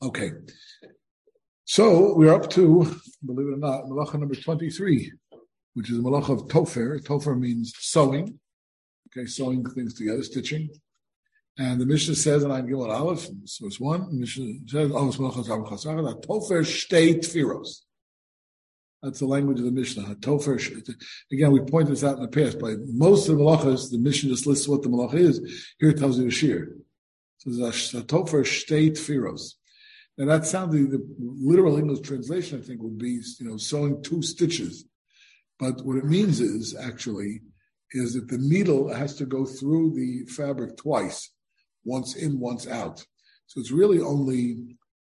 Okay. So we're up to, believe it or not, Malacha number 23, which is the Malacha of Tofer. Tofer means sewing. Okay, sewing things together, stitching. And the Mishnah says in Ein Gimel Aleph, source 1, the Mishnah says, Tofer shtei tfiros. That's the language of the Mishnah. Tofer, again, we pointed this out in the past, but most of the malachas, the Mishnah just lists what the malacha is. Here it tells you the shear. So there's a Tofer shtei tfiros. Now that sounds, the literal English translation, I think, would be, sewing 2 stitches. But what it means is, actually, is that the needle has to go through the fabric twice, once in, once out. So it's really only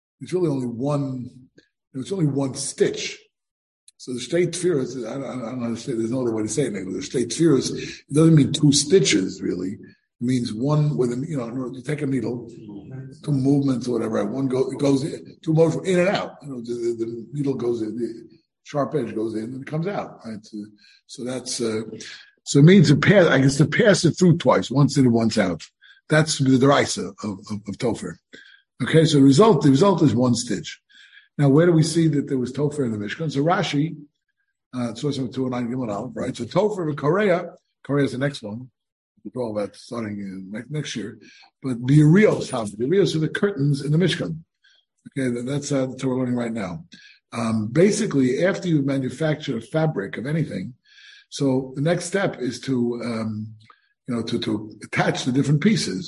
one stitch. So the shtei tfiros, I don't understand, there's no other way to say it, maybe the shtei tfiros, it doesn't mean 2 stitches, really. It means one with you take a needle, 2 movements or whatever, one goes in, 2 motions in and out. The needle goes in, the sharp edge goes in and it comes out, right? So that's, so it means to pass it through twice, once in and once out. That's the deraisa of Tofer. Okay, so the result is 1 stitch. Now, where do we see that there was Tofer in the Mishkan? So Rashi, source number 2 and 9 Gimel Aleph, right? So Tofer and Korea is the next one. We'll talk about starting next year. But the Urios are the curtains in the Mishkan. Okay, that's what we're learning right now. Basically, after you manufacture a fabric of anything, so the next step is to attach the different pieces.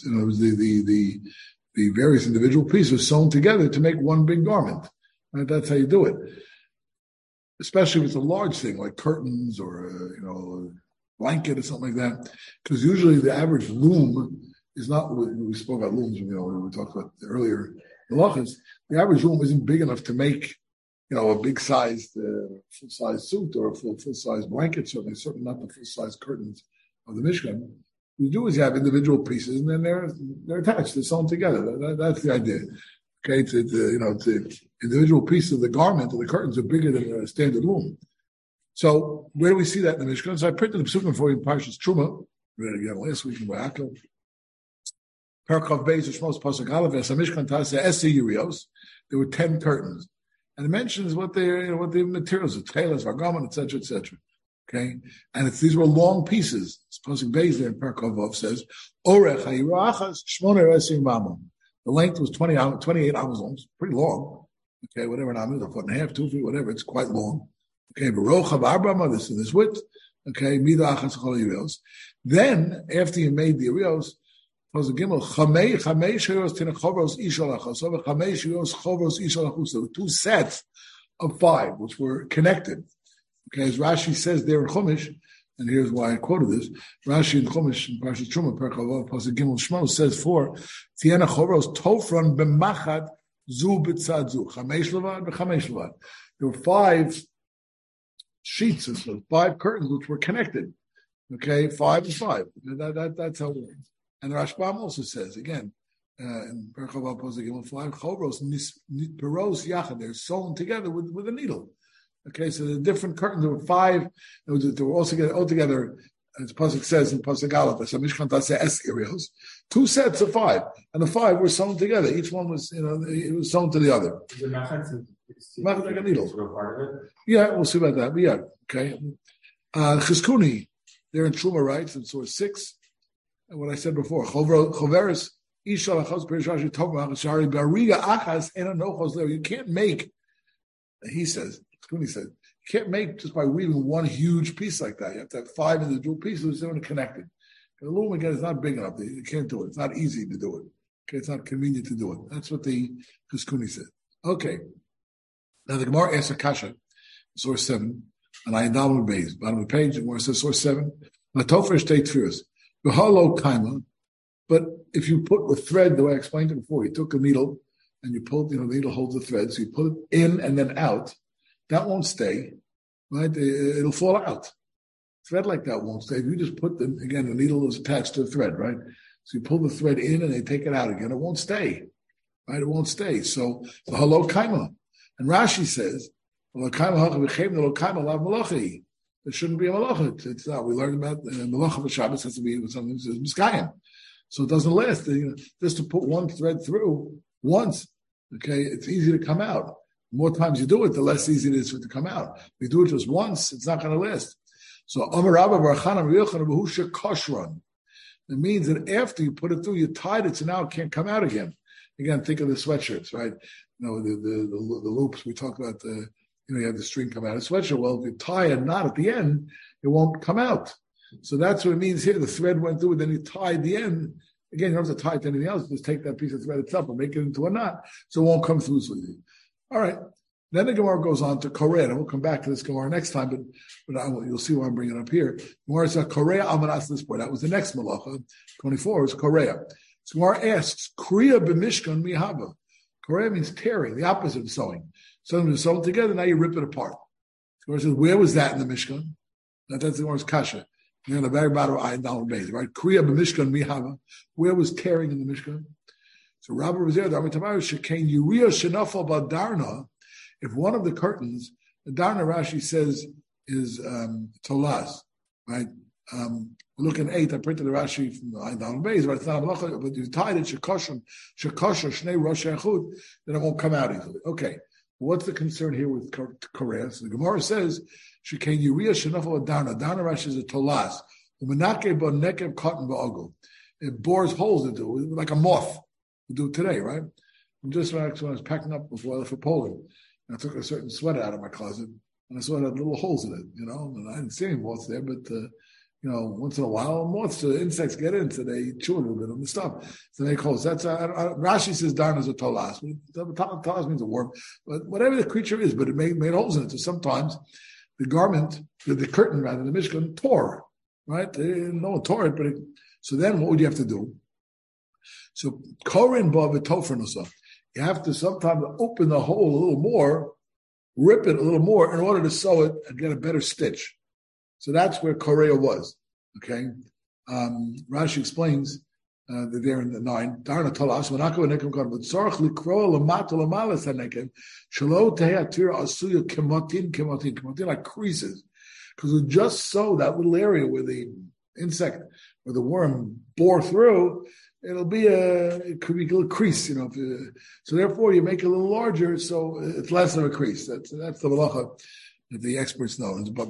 The various individual pieces sewn together to make one big garment. Right? That's how you do it. Especially if it's a large thing like curtains or a blanket or something like that. Because usually the average loom is not. We spoke about looms. When we talked about earlier halachas. The average loom isn't big enough to make a big-sized, full-size suit or a full-size blanket, certainly not the full-size curtains of the Mishkan. What you do is you have individual pieces, and then they're attached, they're sewn together. That's the idea. Okay, the individual pieces of the garment or the curtains are bigger than a standard loom. So where do we see that in the Mishkan? So I printed the psukim for you in Parshas Truma. We read it again last week in Vayakov. Perkav Beis Shmos Pasuk Aleph Mishkan Taseh Esi Yurios. There were 10 curtains. And it mentions what the materials are, tailors, vargaman, etc., etc. Okay, and these were long pieces. Supposing Beis there in Perkovov says, "Orech hayirachas shmoner esim mamon." The length was 28 amos, pretty long. Okay, whatever an am is, a foot and a half, 2 feet, whatever. It's quite long. Okay, v'rochav arbama, this is this width. Okay, midachas chol yirios. Then after you made the yirios, was a gimel chamesh yirios tinachovros ishalachos. So chamesh yirios chovros ishalachos. There were 2 sets of 5 which were connected. Okay, as Rashi says there in Chumash, and here's why I quoted this. Rashi in Chumash in Parshas Truma Perkavov Pasuk Gimel Shmos says 4 Tiena chovros tofron b'machad zu b'tzad zu chamesh levad b'chamesh levad. There were 5 sheets, so 5 curtains which were connected. Okay, 5 and 5. That's how it works. And the Rashbam also says, again, in Perkavah Pasuk Gimel 5, Chovros Peros Yachad, they're sewn together with a needle. Okay, so the different curtains, there were 5, they were altogether, as Pasuk says in Pasuk Aleph, so Mishkan Taseh Es Irios, 2 sets of 5, and the 5 were sewn together. Each one was, it was sewn to the other. Is it machat like a needle? Part of it? Yeah, we'll see about that. But yeah, okay. Chizkuni, there in Truma writes in source 6, and what I said before, Choveres Isha Lachos Perishashi Tovah Shari Bariga Achas Ena Nochos Lev. You can't make, he says, Chizkuni said, you can't make just by weaving one huge piece like that. You have to have 5 individual pieces that are connected. The loom again is not big enough. You can't do it. It's not easy to do it. Okay, it's not convenient to do it. That's what the Chizkuni said. Okay. Now the Gemara asks a kasha, source 7, and I download base. Bottom of the page, the Gemara says source 7. Latofer shtei tfiros. V'halo kaima. But if you put the thread, the way I explained it before, you took a needle and you pulled, the needle holds the thread, so you put it in and then out. That won't stay, right? It'll fall out. Thread like that won't stay. If you just put the needle is attached to the thread, right? So you pull the thread in and they take it out again. It won't stay, right? It won't stay. So the halo kaima. And Rashi says, there shouldn't be a malacha. It's not. We learned about the malacha of Shabbos has to be with something that says miskayim. So it doesn't last. Just to put one thread through once, Okay, it's easy to come out. The more times you do it, the less easy it is for it to come out. If you do it just once, it's not going to last. So Amar Rabba Bar Chana Yochanan Behusha Koshron. It means that after you put it through, you tied it, so now it can't come out again. Again, think of the sweatshirts, right? The loops we talked about. You have the string come out of the sweatshirt. Well, if you tie a knot at the end, it won't come out. So that's what it means here. The thread went through, and then you tied the end. Again, you don't have to tie it to anything else. Just take that piece of thread itself and make it into a knot, so it won't come through so easy. All right. Then the Gemara goes on to Korea, and we'll come back to this Gemara next time, but you'll see why I'm bringing it up here. Gemara says Korea Amanas Lispor. That was the next malacha. 24 is Korea. So Gemara asks, Kriya b'mishkan mihava. Korea means tearing, the opposite of sewing. Sewing is sewn together, now you rip it apart. Gemara says, where was that in the Mishkan? That's the Gemara's kasha. You're on the very bottom of Ayin Daled Beis, right? Kriya b'mishkan mihava. Where was tearing in the Mishkan? So Rabbi was there. Shekain Uriah Shenafal Badarna. If one of the curtains, the Darna Rashi says is Tolaz, right? We're looking at 8. I printed the Rashi from the Ayin Daled Beis, right? It's not a malacha, but you tied it Shekosher Shnei Rosh Echud, then it won't come out easily. Okay, what's the concern here with Korea? So the Gemara says Shekain Uriah Shenafal Badarna. Darna Rashi is a Tolaz. Umenake Bo Nekev Cotton Ba'ogel. It bores holes into it like a moth. We do it today, right? Just when I was packing up before I left for Poland, I took a certain sweater out of my closet, and I saw it had little holes in it, and I didn't see any moths there, but, once in a while, insects get in, so they chew a little bit on the stuff. So they close. That's, Rashi says darn is a tolas. Tolas means a worm, but whatever the creature is, but it made holes in it. So sometimes the garment, the curtain rather, the Mishkan tore, right? No one tore it, but so then what would you have to do? So Korin Ba V'Tofernusah. You have to sometimes open the hole a little more, rip it a little more in order to sew it and get a better stitch. So that's where Korea was. Okay. Rashi explains that there in the 9. Darna Talas, Manako Nekem God, but Sorach Likro Lamato Lamalas Hanekem, Shalo Tehatir Asuya Kemotin, like creases. Because we just sew that little area where the insect or the worm bore through. It could be a little crease, so therefore you make it a little larger, so it's less of a crease. That's the malacha that the experts know. But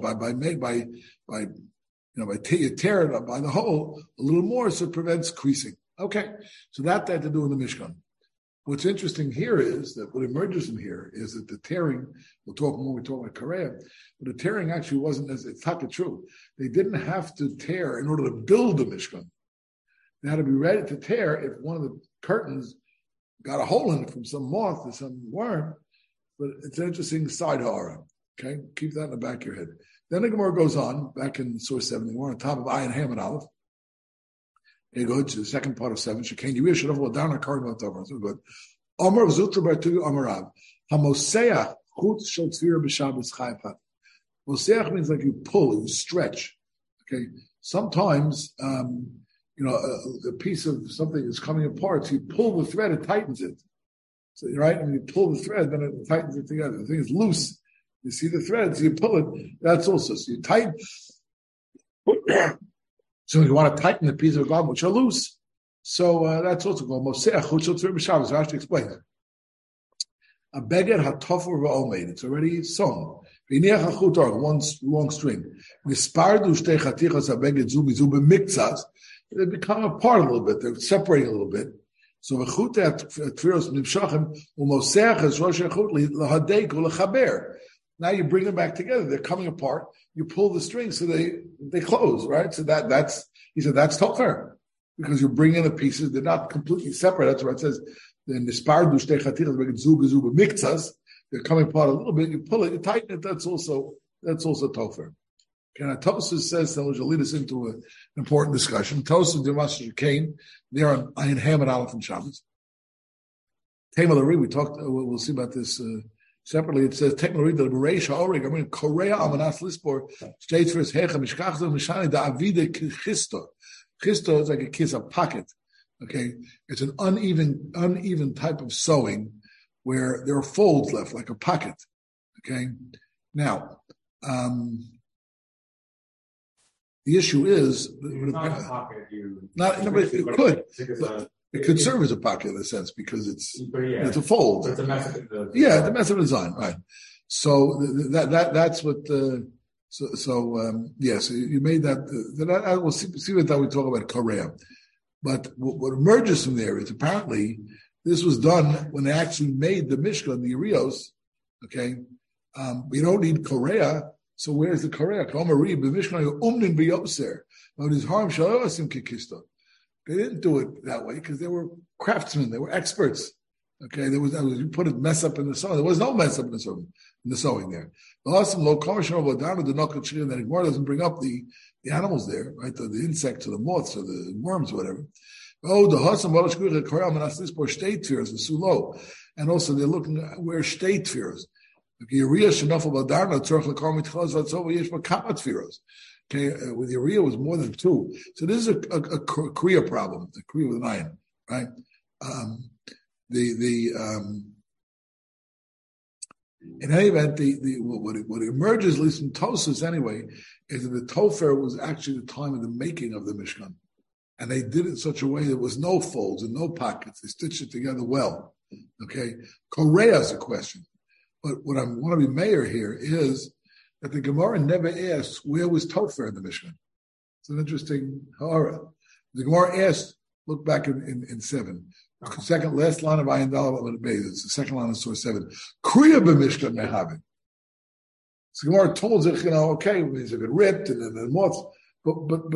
you tear it up by the hole a little more, so it prevents creasing. Okay, so that had to do with the Mishkan. What's interesting here is that what emerges from here is that the tearing. We'll talk more. We talk about Korea, but the tearing actually wasn't it's not the truth. They didn't have to tear in order to build the Mishkan. They had to be ready to tear if one of the curtains got a hole in it from some moth or some worm. But it's an interesting side hara. Okay, keep that in the back of your head. Then the Gemara goes on, back in source 7, we're on top of Ayin Ham and Aleph. They go to the second part of 7. Shekain Yiriyah Shenafal Badarna Korin Ba V'Tofernusah. So good. Amar Zutra Bartugi Amarav. Hamoseach Chutz Shel Tzvira B'Shabbos Chayav Hat. Moseach means like you pull, you stretch. Okay, sometimes. A piece of something is coming apart, so you pull the thread, it tightens it. So, right? When you pull the thread, then it tightens it together. The thing is loose. You see the thread, so you pull it. That's also, so you tighten. So you want to tighten the piece of garment, which are loose. So that's also called Moseach Chutz Shel Tzvira B'Shabbos. Rashi explains it. A beged hatofer v'omeid. It's already sewn. V'iniach hachutar, one long string. Nispardu shtei chatichas habeged zu b'zu b'miktzas. They become apart a little bit. They're separating a little bit. So now you bring them back together. They're coming apart. You pull the string so they close, right? So that's he said that's tofer because you're bringing the pieces. They're not completely separate. That's what it says. Then they're coming apart a little bit. You pull it, you tighten it. That's also tofer. And Tosfos says that which will lead us into an important discussion. Tosfos Dimas Shekain, there on Ayin Ham and Aleph and Shabbos. Tamalari, we talked. We'll see about this separately. It says Tamalari the Bereish Haorig. I mean Korea Amanas Lispor states for his Hecha Mishkachza Mishani da Avida Chisto. Chisto is like a kiss, a pocket. Okay, it's an uneven type of sewing where there are folds left, like a pocket. Okay, now. The issue is, not a pocket. but it could. It could serve as a pocket in a sense because it's a fold. So it's a method of the the method of design, right? So that's what. So you made that. I will see what that we talk about Korea, but what emerges from there is apparently this was done when they actually made the Mishkan, the Urios. Okay, we don't need Korea. So where's the Korea? They didn't do it that way because they were craftsmen. They were experts. Okay, you put a mess up in the sewing. There was no mess up in the sewing there. The awesome low commercial that the Gemara doesn't bring up the animals there, right? The insects or the moths or the worms or whatever. Oh, the Hassam state fears the sulo, and also they're looking at where state fears. Okay, with urea was more than two. So this is a Kriya problem, a Kriya with an iron, right? In any event, what emerges, at least from Tosas anyway, is that the Tofer was actually the time of the making of the Mishkan. And they did it in such a way there was no folds and no pockets. They stitched it together well. Okay? Korea is a question. But what I want to be mayor here is that the Gemara never asks where was Tofer in the Mishkan. It's an interesting ha'ara. The Gemara asked, look back in 7. Second, last line of Ayin Daled Amud Beis. It's the second line of source 7. Kriya b'Mishkan mehavin. So Gemara told us, okay, it means if it ripped and then the moths, but.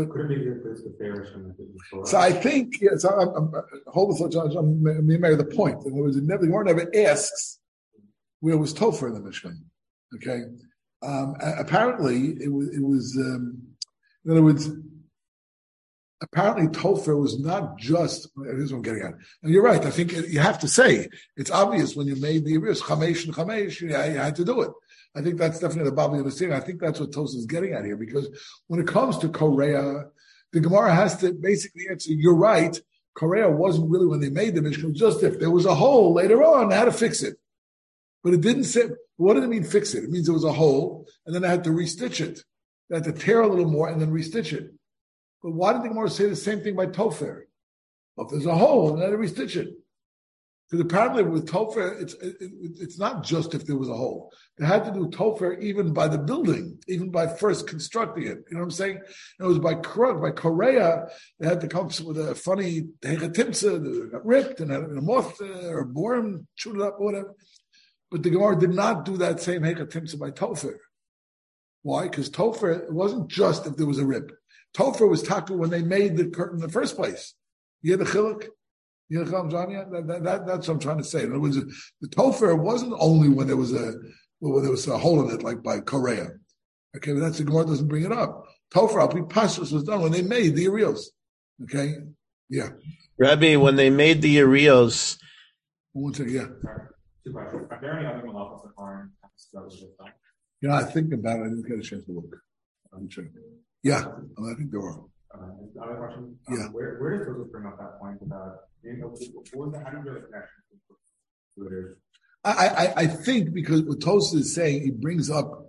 So I think, yes, hold the thought, I'm making the point. In other words, the Gemara never asks where was Tofer in the Mishkan. Okay, apparently it was. In other words. Apparently, Tofer was not just. Here's what I'm getting at. And you're right. I think you have to say it's obvious when you made the Urios Chamesh and Chamesh. You had to do it. I think that's definitely the Babli understanding. I think that's what Tosas is getting at here because when it comes to Korea, the Gemara has to basically answer. You're right. Korea wasn't really when they made the Mishkan. Just if there was a hole later on, they had to fix it. But it didn't say. What did it mean? Fix it. It means there was a hole, and then they had to restitch it. They had to tear a little more and then restitch it. But why did the Gemara say the same thing by Tofer? Well, if there's a hole, then they restitch it. Because apparently with Tofer, it's not just if there was a hole. They had to do Tofer even by the building, even by first constructing it. You know what I'm saying? It was by Korea, they had to come up with a funny hechatimtza that got ripped and had a moth or a worm chewed it up or whatever. But the Gemara did not do that same hechatimtza by Tofer. Why? Because Tofer, it wasn't just if there was a rip. Tofer was taka when they made the curtain in the first place. You hear the chiluk? You hear the that's what I'm trying to say. In other words, the Tofer wasn't only when there was a hole in it, like by Korea. Okay, but that's the Gemara doesn't bring it up. Tofer Alpi Pashtus was done when they made the Urios. Okay, yeah. Rabbi, when they made the Urios. One second, yeah. Two questions. Are there any other malachos that aren't done? Yeah, I think about it. I didn't get a chance to look. I'm checking. Yeah, I think there are. Another question. Yeah. Where does Joseph bring up that point about how do you build a connection to it? I think because what Tosas is saying, he brings up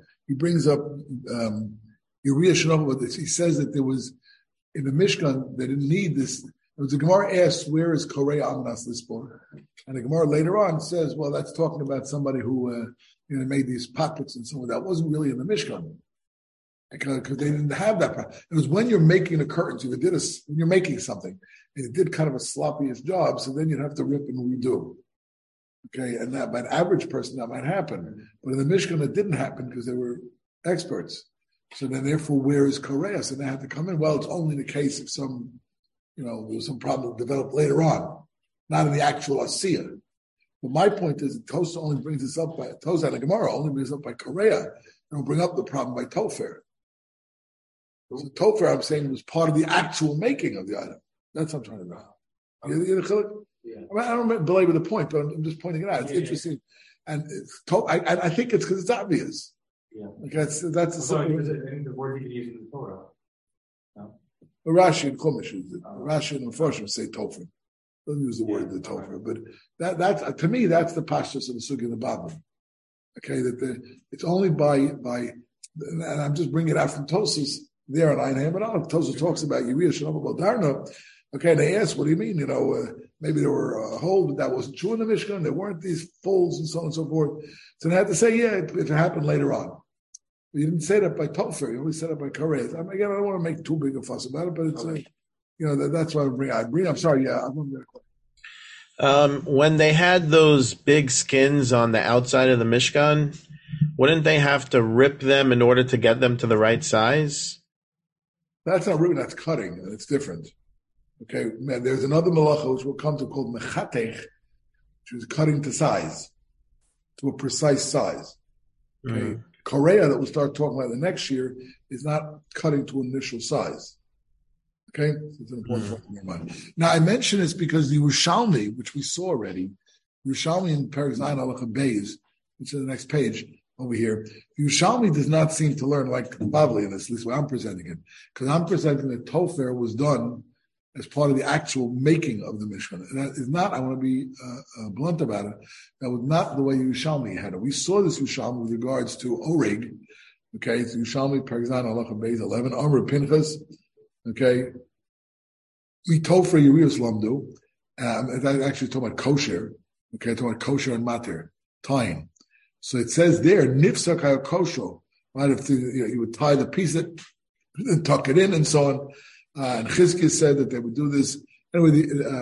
Uriah Shanova. He says that there was in the Mishkan they didn't need this. The Gemara asks, "Where is Korea Amanas Lispor?" And the Gemara later on says, "Well, that's talking about somebody who made these pockets and so on. That wasn't really in the Mishkan." Because they didn't have that problem. It was when you're making the curtains, when you're making something, and it did kind of a sloppiest job, so then you'd have to rip and redo. Okay, and that by an average person that might happen. But in the Mishkan it didn't happen because they were experts. So then therefore where is Korea? So they had to come in. Well, it's only the case if there was some problem that developed later on, not in the actual Asiya. But my point is Tosa only brings this up by Tosa and the Gemara only brings it up by Korea, and will bring up the problem by Tofer. So Tofer, I'm saying, was part of the actual making of the item. That's what I'm trying to know. Yeah. I don't belabor the point, but I'm just pointing it out. It's interesting. And I think it's because it's obvious. Yeah. Like that's the simple. The word you can use in the Torah. No? Rashi and Chumash use it. Rashi and Mephoshim say Tofer. Doesn't use the word the Tofer. But that's to me, that's the pashtus of the Sugi and the Babel. Okay, it's only by, and I'm just bringing it out from Tosas. There on Ein Ham and Aleph, Tosas talks about Uriah Shanova Baldarna, Okay, they asked, what do you mean? Maybe there were holes, but that wasn't true in the Mishkan. There weren't these folds and so on and so forth. So they had to say, yeah, it happened later on. But you didn't say that by Topher. You only said it by Koreth. I don't want to make too big a fuss about it, but it's, that's why I bring. I'm sorry, yeah. When they had those big skins on the outside of the Mishkan, wouldn't they have to rip them in order to get them to the right size? That's not ripping, that's cutting. It's different. Okay, there's another malacha which we'll come to called mechatech, which is cutting to size, to a precise size. Okay, Korea that we'll start talking about the next year is not cutting to an initial size. Okay, so it's an important point in your mind. Now I mention this because the Yerushalmi, which we saw already, Yerushalmi in Perek Zayin Halacha Beis, which is the next page over here, Yerushalmi does not seem to learn like Bavli in this, at least when I'm presenting it, because I'm presenting that Tofer was done as part of the actual making of the Mishkan. And that is not, I want to be blunt about it, that was not the way Yerushalmi had it. We saw this Yerushalmi with regards to Oreg, okay, it's Yerushalmi, Perek Zayin Halacha Beis 11, Amr Pinchas, okay, we Tofer Yerius Lamdu, that actually talking about kosher, okay, talking about kosher and matir, tying. So it says there, Nifsak HaKosho, right, if you would tie the piece and tuck it in and so on. And Chizkiah said that they would do this. Anyway,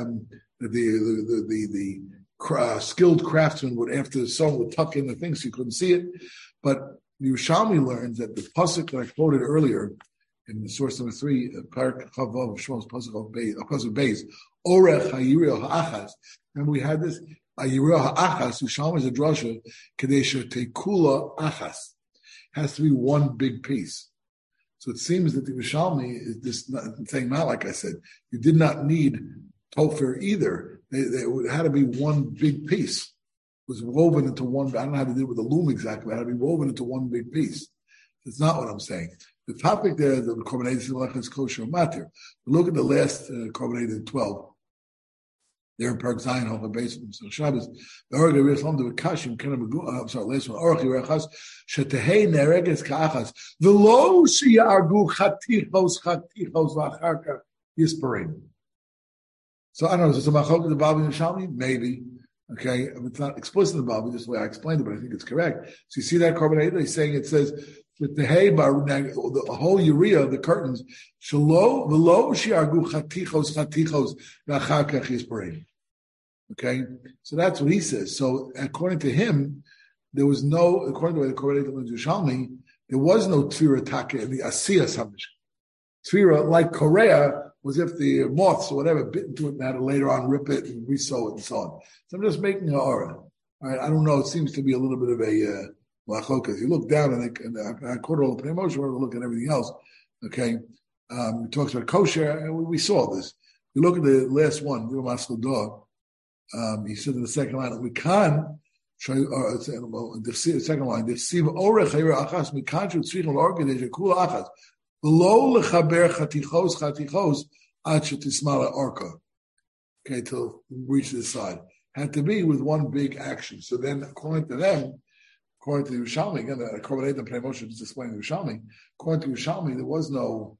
the skilled craftsman would, after someone would tuck in the thing so you couldn't see it. But Yerushalmi learns that the pasuk that I quoted earlier in the source number 3, Parak Chavav of Shmos pasuk Beis, Orech Hayirah Ha'achas. And we had this Hayirah Ha'achas. Yerushalmi is a drasha Kadesha Tekula Achas. Has to be one big piece. So it seems that the Yerushalmi is this saying, not like I said, you did not need Tofer either. It had to be one big piece. It was woven into one. I don't know how to do it with the loom exactly, but it had to be woven into one big piece. That's not what I'm saying. The topic there, the Korbanei is kosher matir. Look at the last Korbanei 12. There in Perek Zayin Halacha Beis so Shabbos. The Orach Yerius Lamdu Kashim Kenem. I'm sorry, last one. Orach Yerachas Shetehei Nereges Ka'achas V'lo Sheyargu Chatichos V'Acharka Yisparim. So I don't know. Is this a machok of the Bavli and Yerushalmi? Maybe. Okay, it's not explicit in the Bavli, just the way I explained it, but I think it's correct. So you see that Korbanei? He's saying it says that the whole urea, the curtains, Shelo V'lo Sheyargu Chatichos V'Acharka Yisparim. Okay, so that's what he says. So according to him, there was no, according to the Korbanei Yerushalmi, there was no Tfira Taka in the Asiyas HaMishkan. Tfira, like Korea, was if the moths or whatever bit into it and had to later on rip it and resew it and so on. So I'm just making an aura. All right, I don't know. It seems to be a little bit of a machokas. You look down and I quoted all the Pnei Moshe, we're looking at everything else. Okay, he talks about kosher, and we saw this. You look at the last one, he said in the second line, we can show the second line, the sieve orech achas we can't tzrichel orgadesh kula achas below lechaber chatichos ad shetismala orka. Okay, till reach this side had to be with one big action. So then, according to them, according to Yerushalmi, again, the Korbanei and Pnei Moshe just explained Yerushalmi. According to Yerushalmi, there was no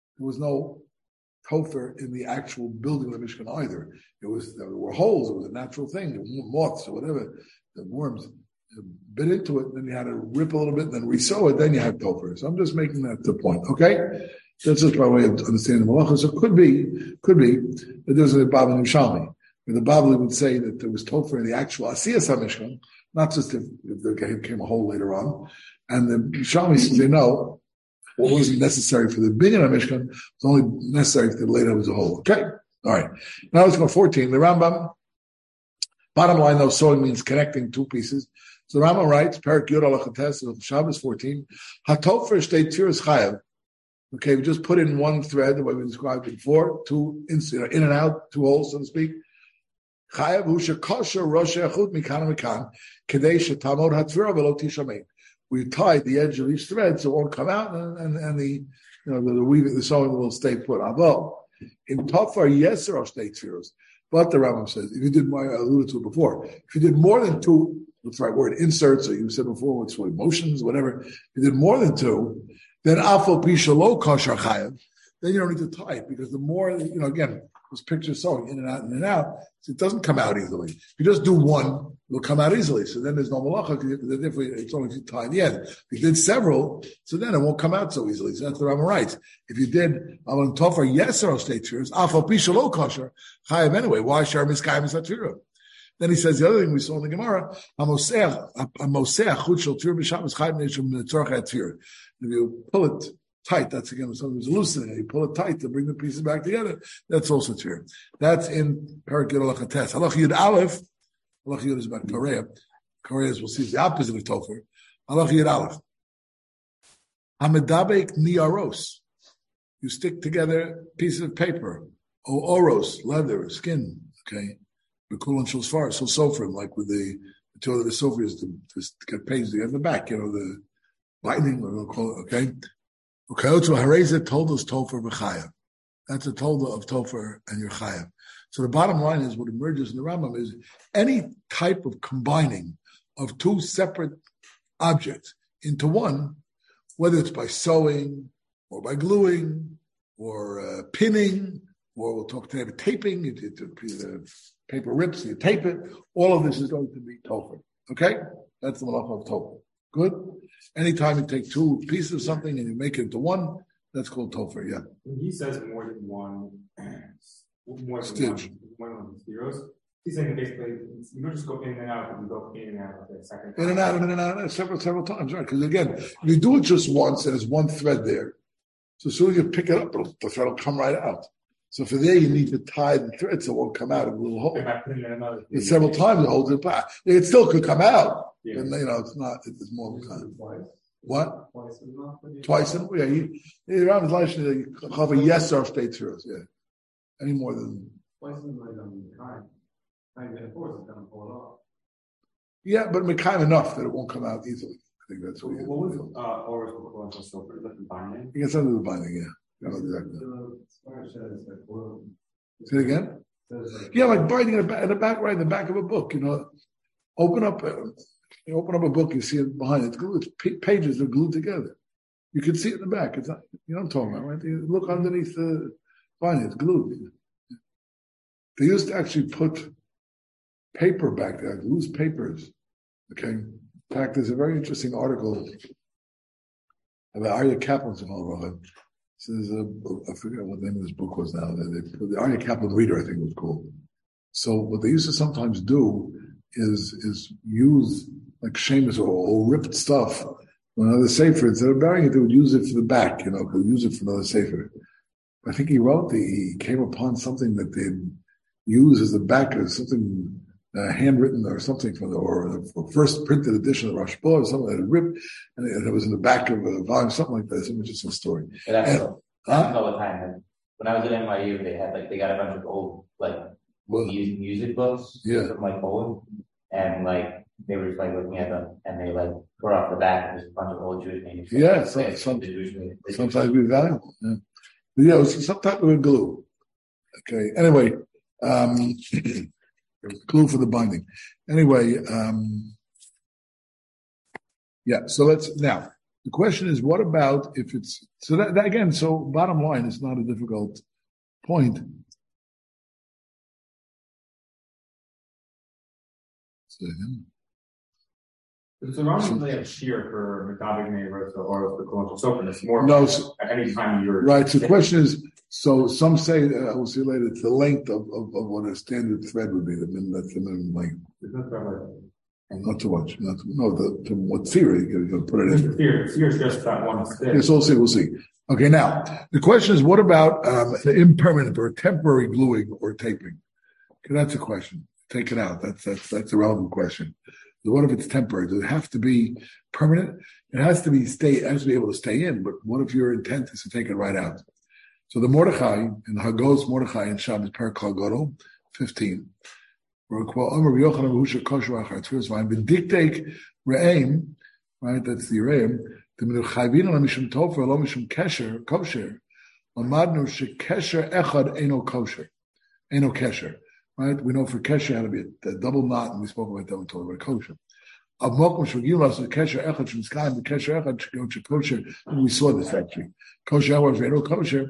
Tofer in the actual building of the Mishkan either. There were holes. It was a natural thing. Moths or whatever, the worms bit into it. Then you had to rip a little bit, and then resew it. Then you had Tofer. So I'm just making that the point. Okay, that's just my way of understanding the malacha. So it could be that there's a Bavli Yerushalmi. The Bavli would say that there was Tofer in the actual Asiyas HaMishkan, not just if there came a hole later on. And the Yerushalmi says, no, what wasn't necessary for the beginning of Mishkan was only necessary if the later was a hole. Okay? All right. Now let's go 14. The Rambam, bottom line though, sewing means connecting two pieces. So the Rambam writes, Perek Yud Halacha Tes of Shabbos 14, HaTofer Shtei Tziras Chayav. Okay, we just put in one thread, the way we described it before, two in and out, two holes, so to speak. Chayav hu shekosher rosh echut mikan mikan kedei shetamod hatzvira v'lo tishamei. We tied the edge of each thread so it won't come out, and the weaving, the sewing will stay put. Although in Tofar yeser or stay tziros, but the Rambam says if you did more, I alluded to it before, if you did more than two, what's the right word, inserts, or you said before, what's what, motions, whatever. If you did more than two, then afal pisha lo kosher chayav. Then you don't need to tie it because the more, again, Those pictures sewing in and out. So it doesn't come out easily. If you just do one, it'll come out easily. So then there's no malacha. It's only if you tie in the end. If you did several, so then it won't come out so easily. So that's the Rambam writes. If you did Alan Tofar Yeser state fears, Afal Pishalo kosher, chayav anyway. Why share miskayim misatfira? Then he says the other thing we saw in the Gemara, if you pull it tight, that's again something was loosening. You pull it tight to bring the pieces back together. That's also true. That's in Parak Yud Halacha Tes. Halacha Yud Aleph. Halacha Yud is about Korea. Korea, as we'll see, is the opposite of Topher. Halacha Yud Aleph. Hamedabek niaros. You stick together pieces of paper, or oros, leather, skin. Okay, Bekul and Shulsfar, so sofer, like with the material of the sofer is to get pages together in the back. You know the binding, what we'll call it. Okay. Okay, so Hareza told us Topher v'chayav. That's a tolda of Topher and your chayav. So the bottom line is what emerges in the Rambam is any type of combining of two separate objects into one, whether it's by sewing or by gluing or pinning, or we'll talk today about taping. The paper rips, you tape it. All of this is going to be Topher. Okay, that's the malacha of Topher. Good. Anytime you take two pieces of something and you make it into one, that's called Topher, yeah. When he says more than one stitch, he's saying basically you don't just go in and out, you go in and out the second time. In and out, several times, right? Because again, if you do it just once and there's one thread there, so as soon as you pick it up, the thread will come right out. So for there, you need to tie the thread so it won't come out of a little hole. It's several times it holds it back. It still could come out. Yeah. And, it's not, it's more of a kind. What? Twice in yeah. Around his life, you have a yes or states heroes, yeah. Any more than. Twice in time. Of course, it's going to fall off. Yeah, but kind enough that it won't come out easily. I think that's what was the binding? You get something to the binding, yeah. Exactly. Say it again? Yeah, like binding in the back, right in the back of a book, open up a book, you see it behind it. It's glued. Pages are glued together. You can see it in the back. It's not, you know what I'm talking about, right? You look underneath the binder, it's glued. They used to actually put paper back there, loose papers. Okay. In fact, there's a very interesting article about Arya Kaplan's in Hollywood. So there's I forget what the name of this book was now. The Arya Kaplan Reader, I think it was called. So what they used to sometimes do is use like shamus or ripped stuff on another sefer. Instead of burying it, they would use it for the back, they would use it for another sefer. I think he came upon something that they'd use as the back of something handwritten or something or the first printed edition of Rosh Hashanah or something that had ripped, and it was in the back of a volume, something like that. It's an interesting story. That's all the time. When I was at NYU, they got a bunch of old music books from Poland, and they were just looking at them, and they tore off the back, and there's a bunch of old Jewish names. Yeah, sometimes be valuable. Yeah. But it was some type of a glue. Okay. Anyway, glue for the binding. Anyway, so now the question is, what about if it's, so that again, so bottom line, it's not a difficult point. It's around a shear for Medabik neighbors or the colonial soap, and it's more at any time you're right. So the question is, so some say, we'll see later, it's the length of what a standard thread would be, that's the minimum length. Not too much. What theory you're going to put it in? Theory is just that one stitch. Yes, we'll see. Okay, now, the question is, what about the impermanent or temporary gluing or taping? Okay, that's a question. Take it out. That's a relevant question. So what if it's temporary? Does it have to be permanent? It has to be able to stay in, but what if your intent is to take it right out? So the Mordechai, in Hagos Mordechai in Shabbos Perkal Godol, 15. Right, that's the Re'im. The Menuchayvin ala mishum tofer lo mishum kosher. Amadnu shekesher echad eno kosher, eno kesher. Right, we know for kesher had to be a double knot, and we spoke about that when we talked about kosher. Avmokum shvagilas the kesher echad shemskayim the kesher echad shekosher. We saw this actually. Kosher was eno kosher.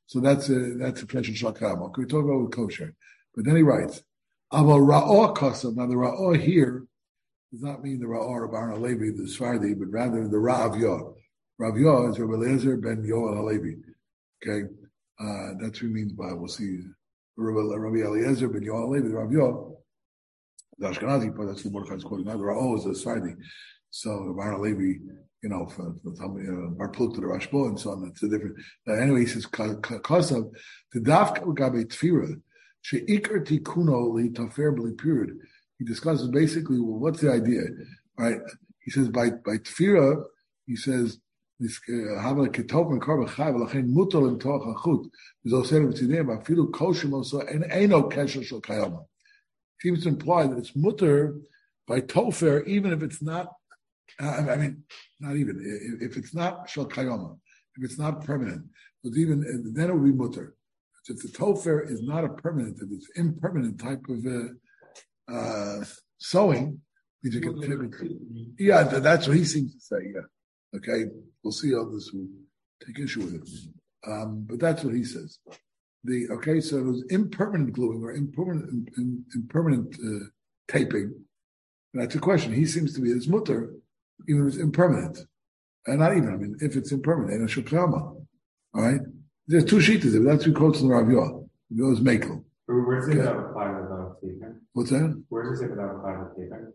So that's a potential shakam. Okay, we talk about with kosher. But then he writes, Aval Ra'or Kosav. Now the Ra'or here does not mean the Ra'or of Aaron Halevi, the Sfardi, but rather the Rav Yah. Rav Yah is Rabbi Eliezer ben Yoel Halevi. Okay, that's what he means by, we'll see. Rabbi Eliezer ben Yoel Halevi, Rav Yah, the Ashkenazi part, that's what Mordechai is quoting. Now the Ra'or is the Sfardi. So Aaron Halevi, for Bar Pluk to the Rashba and so on, that's a different. Anyway, he says, Kosav, the Dafka Gabe Tfira, Sheikar Tikuno Li Tafer Bli period. He discusses basically, well, what's the idea? Right? He says by Tfira, he says this Havala Ketov and Karba Chav Lachain Mutal and Toch Achut. There's also Tzidem Afilu Koshim also and Eino Kesher Shel Kayama. Seems to imply that it's mutter by Tofer, even if it's not. Not even if it's not Shel Kayama, if it's not permanent, but even then it would be mutter. If the tofer is not a permanent, if it's impermanent type of sewing, you can, yeah, that's what he seems to say. Yeah, okay, we'll see how this will take issue with it, but that's what he says. So it was impermanent gluing or impermanent taping. And that's a question. He seems to be his mutter, even if it's impermanent, and not even. If it's impermanent, and a shukama, all right. There's two sheetahs. That's what he quotes in the Rav Yah. Rav Yah is Mekel. Where does it apply with taping? What's that? Where does it apply with taping?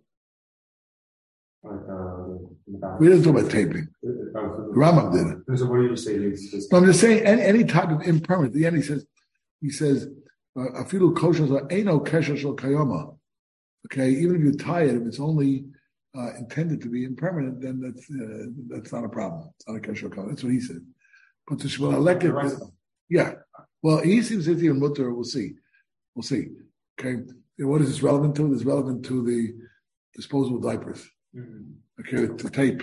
We didn't talk about taping. Rambam did it. So what do you say? I'm just saying any type of impermanent. At the end, he says, "Afilu kosher eino kesher shel kayama." Okay, even if you tie it, if it's only intended to be impermanent, then that's not a problem. It's not a kesher kayama. That's what he said. But the Shmuel Aleket, yeah. Well, he seems to be in mutter. We'll see. Okay, what is this relevant to? It's relevant to the disposable diapers. Okay, to tape.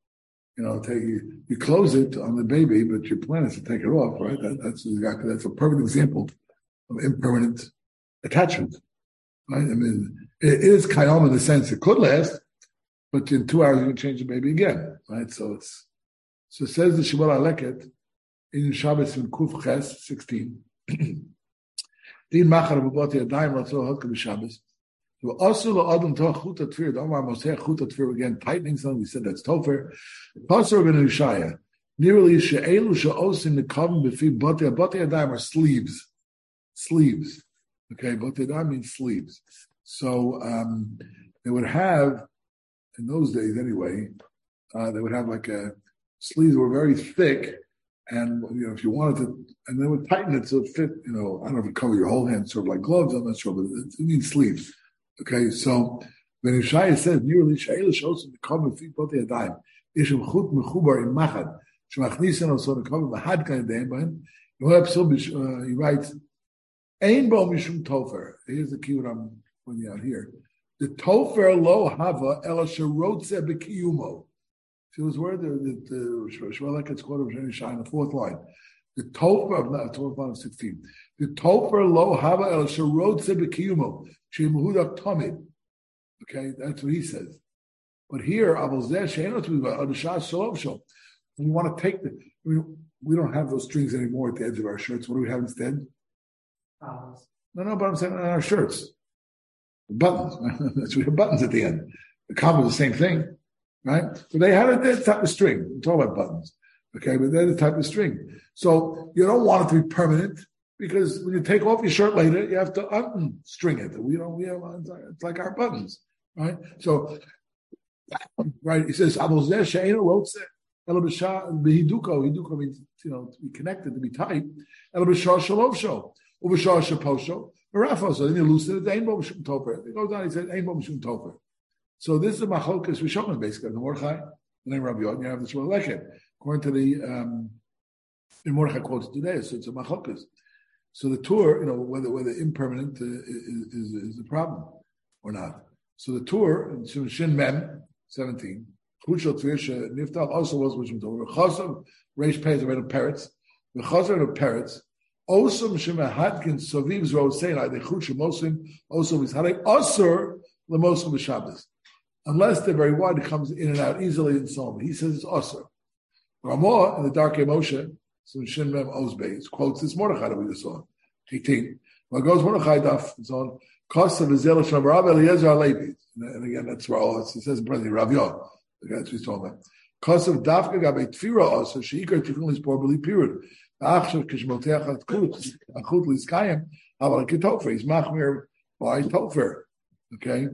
You close it on the baby, but your plan is to take it off, right? That's a perfect example of impermanent attachment, right? It is kayam in the sense it could last, but in 2 hours you can change the baby again, right? So it says the Shmuel Aleket in Shabbos in Kuf Ches 16. Din machar b'boti adayim ratzol hodka b'Shabbos. Also, Adam Toch Chuta Tfir, Omar Moshe Chuta Tfir again, tightening something. We said that's Tofer. Passer ben Ushaya. Nearly She'elu She'osin the Kavim B'fi Boti Adayim are sleeves. Sleeves. Okay, Boti Adayim means sleeves. So they would have, in those days anyway, they would have like sleeves that were very thick. And if you wanted to, and they would tighten it so it fit. I don't know if it cover your whole hand, sort of like gloves. I'm not sure, but it means sleeves. Okay, so when Yeshaya says, "Nearly Sha'il shows the common feet both the adayim, Yeshem chut mechubar in machad, shemachnisin also the common mahad kind of adayim." He writes, "Ein bo mishum tofer." Here's the key what I'm pointing out here: the tofer lo hava ela sherotze bekiyumo. See this word? The Shmuel Aleket's quote of Yeshaya in the 4th line. The tofer of 12th line of 16. The tofer lo hava el sherotze bekiyumo shemuhudak tamid. Okay, that's what he says. But here, avol zeh she'enot adashas shalom shol. When you want to take we don't have those strings anymore at the edge of our shirts. What do we have instead? No, but I'm saying on our shirts, buttons. That's we have buttons at the end. The collar is the same thing, right? So they had that type of string. We're talking about buttons. Okay, but they're the type of string. So you don't want it to be permanent because when you take off your shirt later, you have to unstring it. It's like our buttons, right? So, right, he says, Hiduko means, to be connected, to be tight. So then you loosen it, it goes down, he says, so this is a machlokes Rishonim, basically, the Mordechai, the name Rabbi Yod, and you have this Shmuel Aleket. According to the Mordechai quotes today, so it's a machlokes. So the tour, whether impermanent is the problem or not. So the tour, in Shin Mem 17, Chushot Tvirsha Niftach also was which over Chasav Reish Pei the parrots, the Chasav of parrots. Osam Shemahadkin Soviv's Road saying like the Chushim Mosim also is Hadei Osur Lemosim B'Shabbos. Unless they're very wide, it comes in and out easily and so on. He says it's Osur. Ramah in the Darkei Moshe So Shin Mem Oz Beis quotes this Mordechai that we just saw. 18. Well, goes Mordechai Daf and so on. Cost of Zelish from Rabbi Eliezer Alevi. And again, that's where all it says in present Rav Yod. That's what he's talking about. Cost of Dafka Gabe Tfira also, Sheikar Tifun is probably period. Achshav Kishmoteach Akut Liskayim, Aval Kitofer. He's Machmir by Tofer. Okay?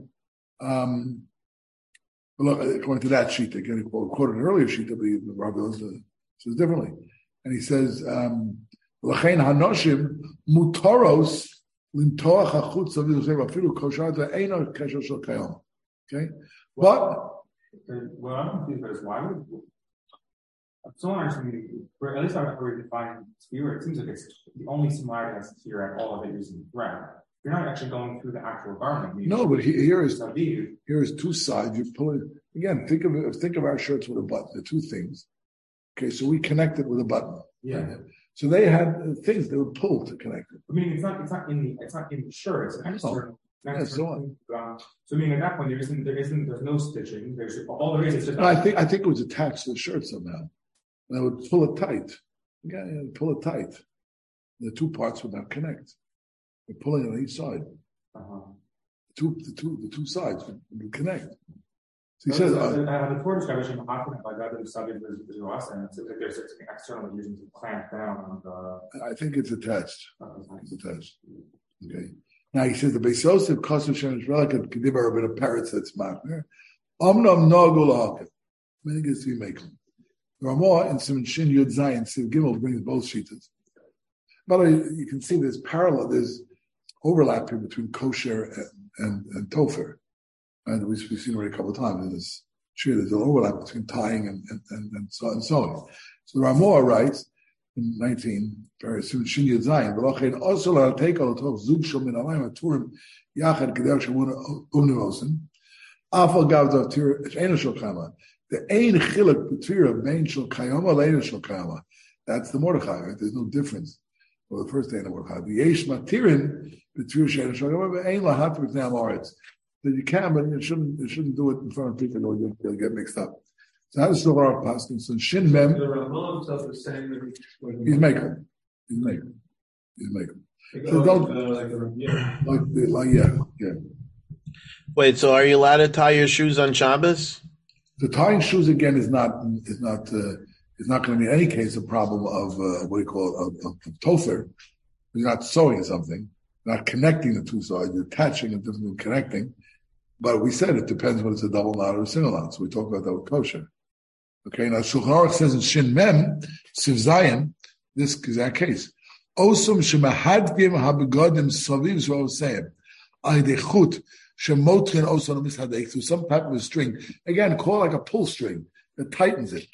Look, according to that sheet, again, quoted an earlier sheet that Rav Yod says differently. And he says, L'chein Hanoshim Mutoros Lintoach Achut Saviv Afilu Kosharta Eino Kesher Shel Kayom. Okay? But well, I'm confused about this. Why would so understanding? At least I've already defined skewer. It seems like it's the only similarity that's here at all of it is in thread. You're not actually going through the actual garment. No, but here is two sides. You pull it again. Think of our shirts with a button. The two things. Okay, so we connect it with a button. Yeah. So they had things they would pull to connect it. I mean, it's not in the shirt. It's external. So on. So I mean, at that point, there's no stitching. There's all there is just. No, I think it was attached to the shirt somehow, and I would pull it tight. Yeah, pull it tight. The two parts would not connect. They're pulling on each side. The two sides would connect. So he says, the Torah describes by God the subject is Ross, and it's like there's something external using to clamp down on the. I think it's attached. It's attached. Okay. Now he says the Beis Yosef Kosu Shem Shvelek and Kedibar a bit of parrots that's machmer. Omnam Nogul Hakel. Many gets to be making. There are more in Simon Shin Yud Zayin. Siv Gimel brings both sheetas. But you can see there's overlap here between kosher and tofer. And we've seen already a couple of times. There's an overlap between tying and so on. So the Ramah writes in 19, Shin Yud Zayin, V'lochein also la take al tov zug shel min alayim aturim yachad kedei shemuna umnivosin. Afal gav dav tir eino shel kama. The ein chiluk b'tira bein shel kayama leinu shel kayama. That's the Mordechai. Right? There's no difference. Well, the first day in the Mordechai. The yesh matirin b'tira sheinu shel kayama bein lahat b'tnei amoritz. That you can, but you shouldn't do it in front of people or you'll get mixed up. So how does the Torah paskin? So Shin Mem. He's making. So don't yeah. Wait, so are you allowed to tie your shoes on Shabbos? The tying shoes again is not going to be in any case a problem of what do you call it, of tofer. You're not sewing something, not connecting the two sides. You're attaching it different than connecting. But we said it depends whether it's a double knot or a single knot. So we talked about that with kosher. Okay, now Shulchan Aruch says in Shin Mem, Siv Zayin, this exact case. Osum shemahadgim habegodim saviv z'osayim. Aydechut shemotrin osum mishadek through some type of a string. Again, call like a pull string that tightens it.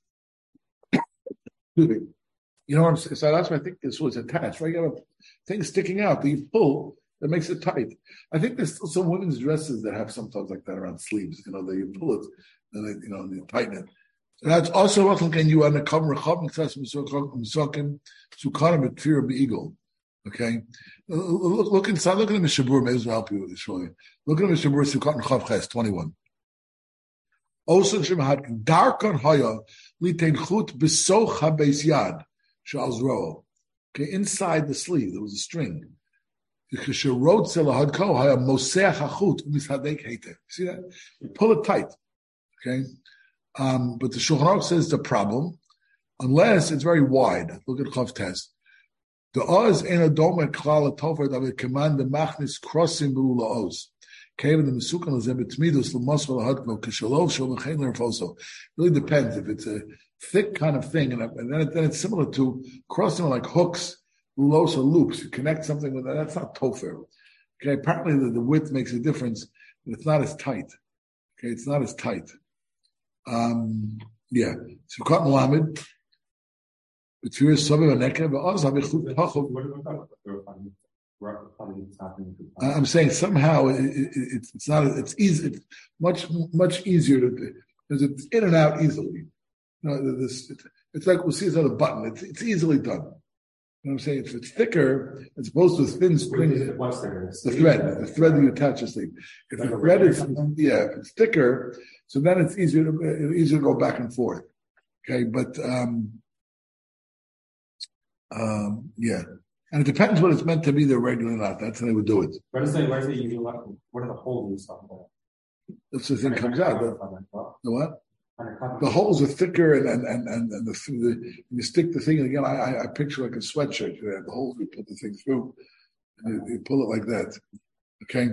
You know what I'm saying? So that's why I think this was attached. Right? You have a thing sticking out that you pull that makes it tight. I think there's still some women's dresses that have sometimes like that around sleeves. You know, they pull it and they tighten it. So that's also what can you on the cover of Sukkot with fear of the eagle. Okay, look inside. Look at the Mishabur. Maybe will help you show you. Look at the Mishabur Sukkot and Chav Ches 21. Also, Shemahad Darkon Haya Litein Chut Besoch HaBeis Yad Shal Zroo. Okay, inside the sleeve there was a string. See that? You pull it tight. Okay. But the Shulchan Aruch says the problem, unless it's very wide. Look at Chav Tes. The Oz in a dome klal tofer that would command the machnis crossing below Oz. Kevin the Mesukan is betmidus l'mosvel hadko kishalov shel mechein lerfoso. Really depends if it's a thick kind of thing, and then it's similar to crossing like hooks, lulos or loops. You connect something with that. That's not tofer. Okay. Apparently the width makes a difference, but it's not as tight. Okay, it's not as tight. Yeah. So cotton lamed. But furious sabah aneka. But also I'm saying somehow it's not. It's easy. It's much easier to because it's in and out easily. It's like we'll see this other button. It's easily done. You know what I'm saying? If it's thicker, as opposed to thin strings, the thread that you attach to sleeve. If the thread is, if it's thicker, so then it's easier to go back and forth. Okay, but Yeah. And it depends what it's meant to be there regularly or not. That's how they would do it. Where does it usually what are the holes and stuff for? That's the thing comes out. The what? The holes are thicker and you stick the thing, and again, I picture like a sweatshirt. You have the holes, you put the thing through, and you pull it like that. Okay.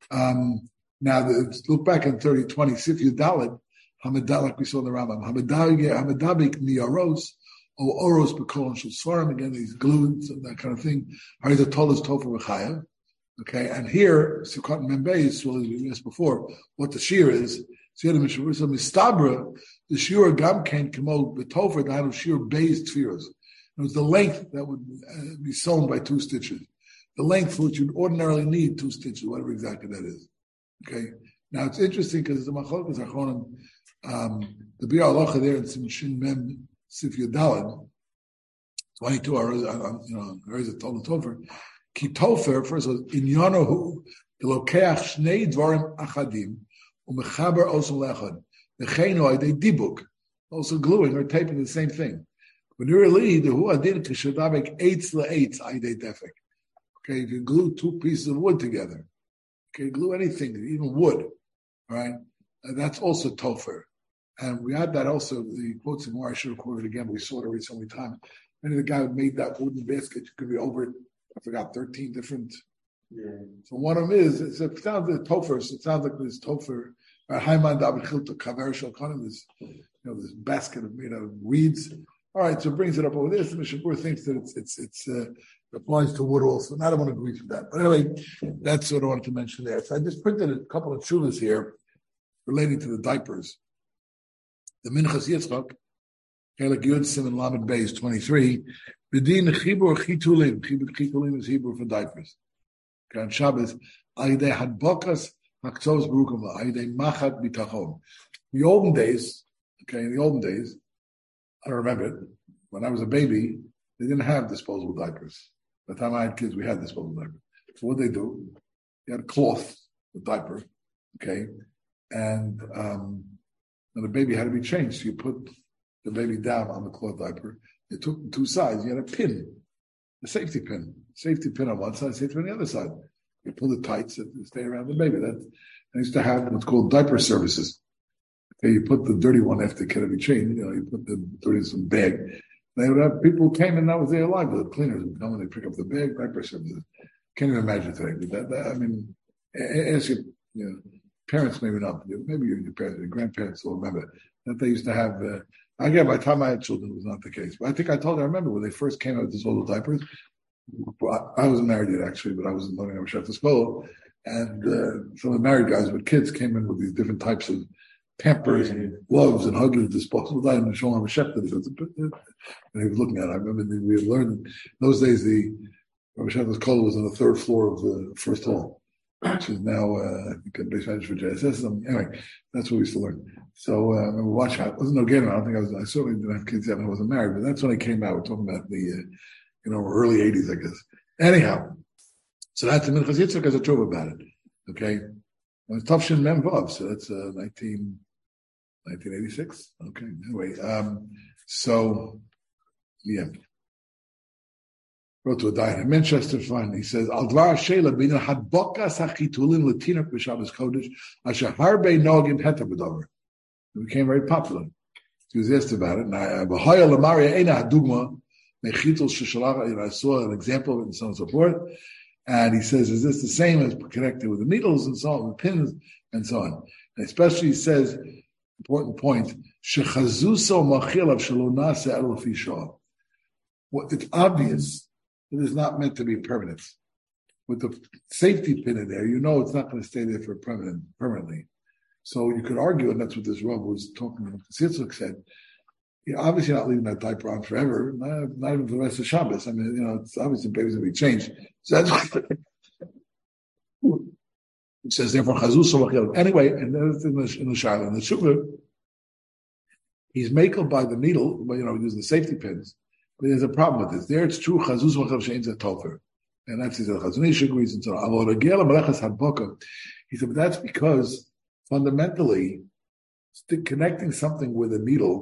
Now, look back in 3020, Sif Yudalit, Hamadah, like we saw in the Rambam, Hamadabik Niyaros, or Oros Bekolon Shulsvarim, again, these glues and that kind of thing. Hari the Tolas Tofa Rechayev. Okay, and here, Sukkot Membeis, well, as we asked before, what the shear is. So the Mistabra, the shear Gam Kain Kamo Betofer, the shear based tefillos. It was the length that would be sewn by 2 stitches. The length for which you'd ordinarily need 2 stitches, whatever exactly that is. Okay, now it's interesting because the Machlokas Achronim, the Bir Halacha there in Shin Mem Sif Yudalad, 22 hours, there is a total Tofer. Ki Tofer, first of all, in Yonahu, the Lokeach Shnei Dvarim Achadim, Umechaber Osum Lechad, the Cheno, they dibuk, also gluing or taping the same thing. When you're a lead, the Hu Adin Kishadabek Eitz LeEitz Aidei Defek. Okay, if you glue 2 pieces of wood together, okay, glue anything, even wood, all right, that's also Tofer. And we had that also, the quotes in more, I should have quoted again, but we saw it every so many times. Maybe the guy who made that wooden basket, could be over, I forgot, 13 different. Yeah. So one of them it sounds like Tofer, so it sounds like this Tofer, Haiman Dabichilta Kaver Shalkonim, this basket made out of reeds. All right, so it brings it up over this, and the Shabur thinks that it applies to wood also. And I don't want to agree with that. But anyway, that's what I wanted to mention there. So I just printed a couple of shulas here relating to the diapers. The Minchas Yitzchak, Chelik Yud Simon Lamed Beis 23, B'din Chibur Chitulim. Chitulim is Hebrew for diapers. Okay, on Shabbos, Aidei Hadbokas Haktzos Berukum, Aidei Machat Bitachon. In the olden days, I remember it, when I was a baby, they didn't have disposable diapers. By the time I had kids, we had disposable diapers. So what they do, you had a cloth, a diaper, okay, and the baby had to be changed. So you put the baby down on the cloth diaper. You took 2 sides. You had a pin, a safety pin on one side, safety pin on the other side. You pull the tights and stay around the baby. That I used to have what's called diaper services. Okay, you put the dirty one after the kid had been changed. You put the dirty in some bag. They would have people who came and that was their life. The cleaners would come and they pick up the bag, diaper services. Can't even imagine today. But ask your parents, maybe not. Maybe your parents, your grandparents will remember that they used to have. Again, by the time I had children, it was not the case. But I think I remember when they first came out with these old diapers. I wasn't married yet, actually, but I was learning how to chef the school. And some of the married guys with kids came in with these different types of Pampers and gloves and Huggies, disposable items, and showing him a chef that and he was looking at it. I remember we had learned in those days the Chef's Kola was on the 3rd floor of the first hall, which is now I think a base manager for JSS. Anyway, that's what we used to learn. So I remember watching. I wasn't no gamer. I don't think I certainly didn't have kids yet. I wasn't married, but that's when it came out. We're talking about the early 80s, I guess. Anyhow, so that's the Minchas Yitzchak as a truth about it. Okay. Well, it's Tafshin Mem Vav, so that's 1986. Okay. Anyway, so yeah. Wrote to a diet in Manchester Fund. He says, Al Dvar Shela Bina had Bokas HaChitulin Latinok B'Shabbos Kodesh Asher Harbe Nogim Heta B'Dover. It became very popular. He was asked about it. And I saw an example of it and so on and so forth. And he says, is this the same as connected with the needles and so on, with pins and so on? And especially he says, important point, it's obvious it is not meant to be permanent. With the safety pin in there, it's not going to stay there for permanently. So you could argue, and that's what this Rav was talking about, Sitzuk said, you're obviously not leaving that diaper on forever, not even for the rest of Shabbos. It's obviously babies will be changed. So that's what it says, therefore, anyway, and there's in the Shara, in the Shuvah, he's makel by the needle, using the safety pins. But there's a problem with this. There it's true, Chazuz Machav Shein Zeh Tofer. And that's his Chazunish agrees and so on. He said, but that's because fundamentally, connecting something with a needle,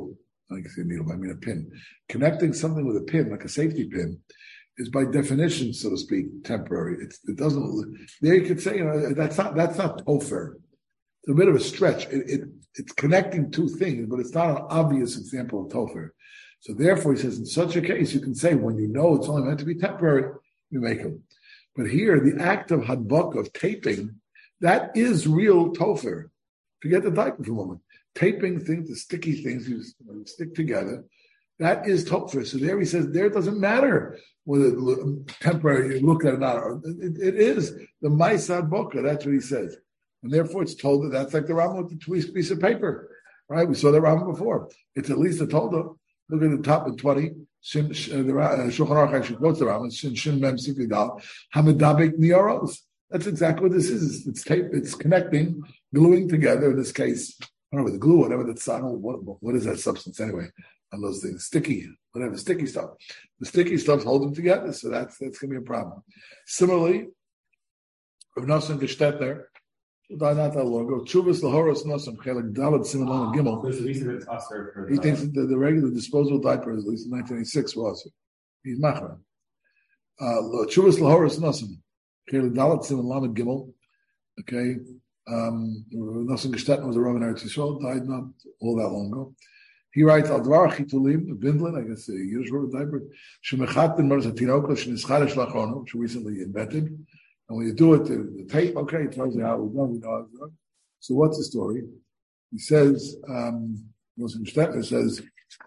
like I say needle, I mean a pin. Connecting something with a pin, like a safety pin, is by definition, so to speak, temporary. It doesn't. There you could say, that's not topher. It's a bit of a stretch. It's connecting two things, but it's not an obvious example of topher. So therefore, he says, in such a case, you can say, when you know it's only meant to be temporary, you make them. But here, the act of hadbaka, of taping, that is real topher. Forget the diaper for a moment. Taping things, the sticky things, you stick together, that is topher. So there he says, there it doesn't matter whether temporary, you look at it or not. It is the ma'aseh hadbaka, that's what he says. And therefore, it's told that that's like the Rambam with the piece of paper, right? We saw the Rambam before. It's at least a tolda. Look at the top of 20. The Shulchan Aruch actually quotes the Rambam. Shin Mem Sifri Dal Hamidabek Niyaros. That's exactly what this is. It's tape. It's connecting, gluing together. In this case, I don't know, the glue, whatever that's. I don't know what is that substance anyway. On those things, sticky, whatever, sticky stuff. The sticky stuff holds them together. So that's going to be a problem. Similarly, Rav Nosson Gestetner. Not that long ago. Chuvas lahoros nosam chelik dalad siman gimel. He thinks that the regular disposable diaper, at least in 1986, was he's machra. Chuvas lahoros nosam chelik dalad siman lamed gimel. Okay, Nosson Gestetner was a Roman Eretz Yisrael, died not all that long ago. He writes al dvar chitulim bindlin, I guess the Yiddish word diaper shemechattin maras hatinokos shenischadish lachrono, which we recently invented. And when you do it, the tape, okay, it tells you how it's done, we know how it's done. So what's the story? He says, Nosson Gestetner says,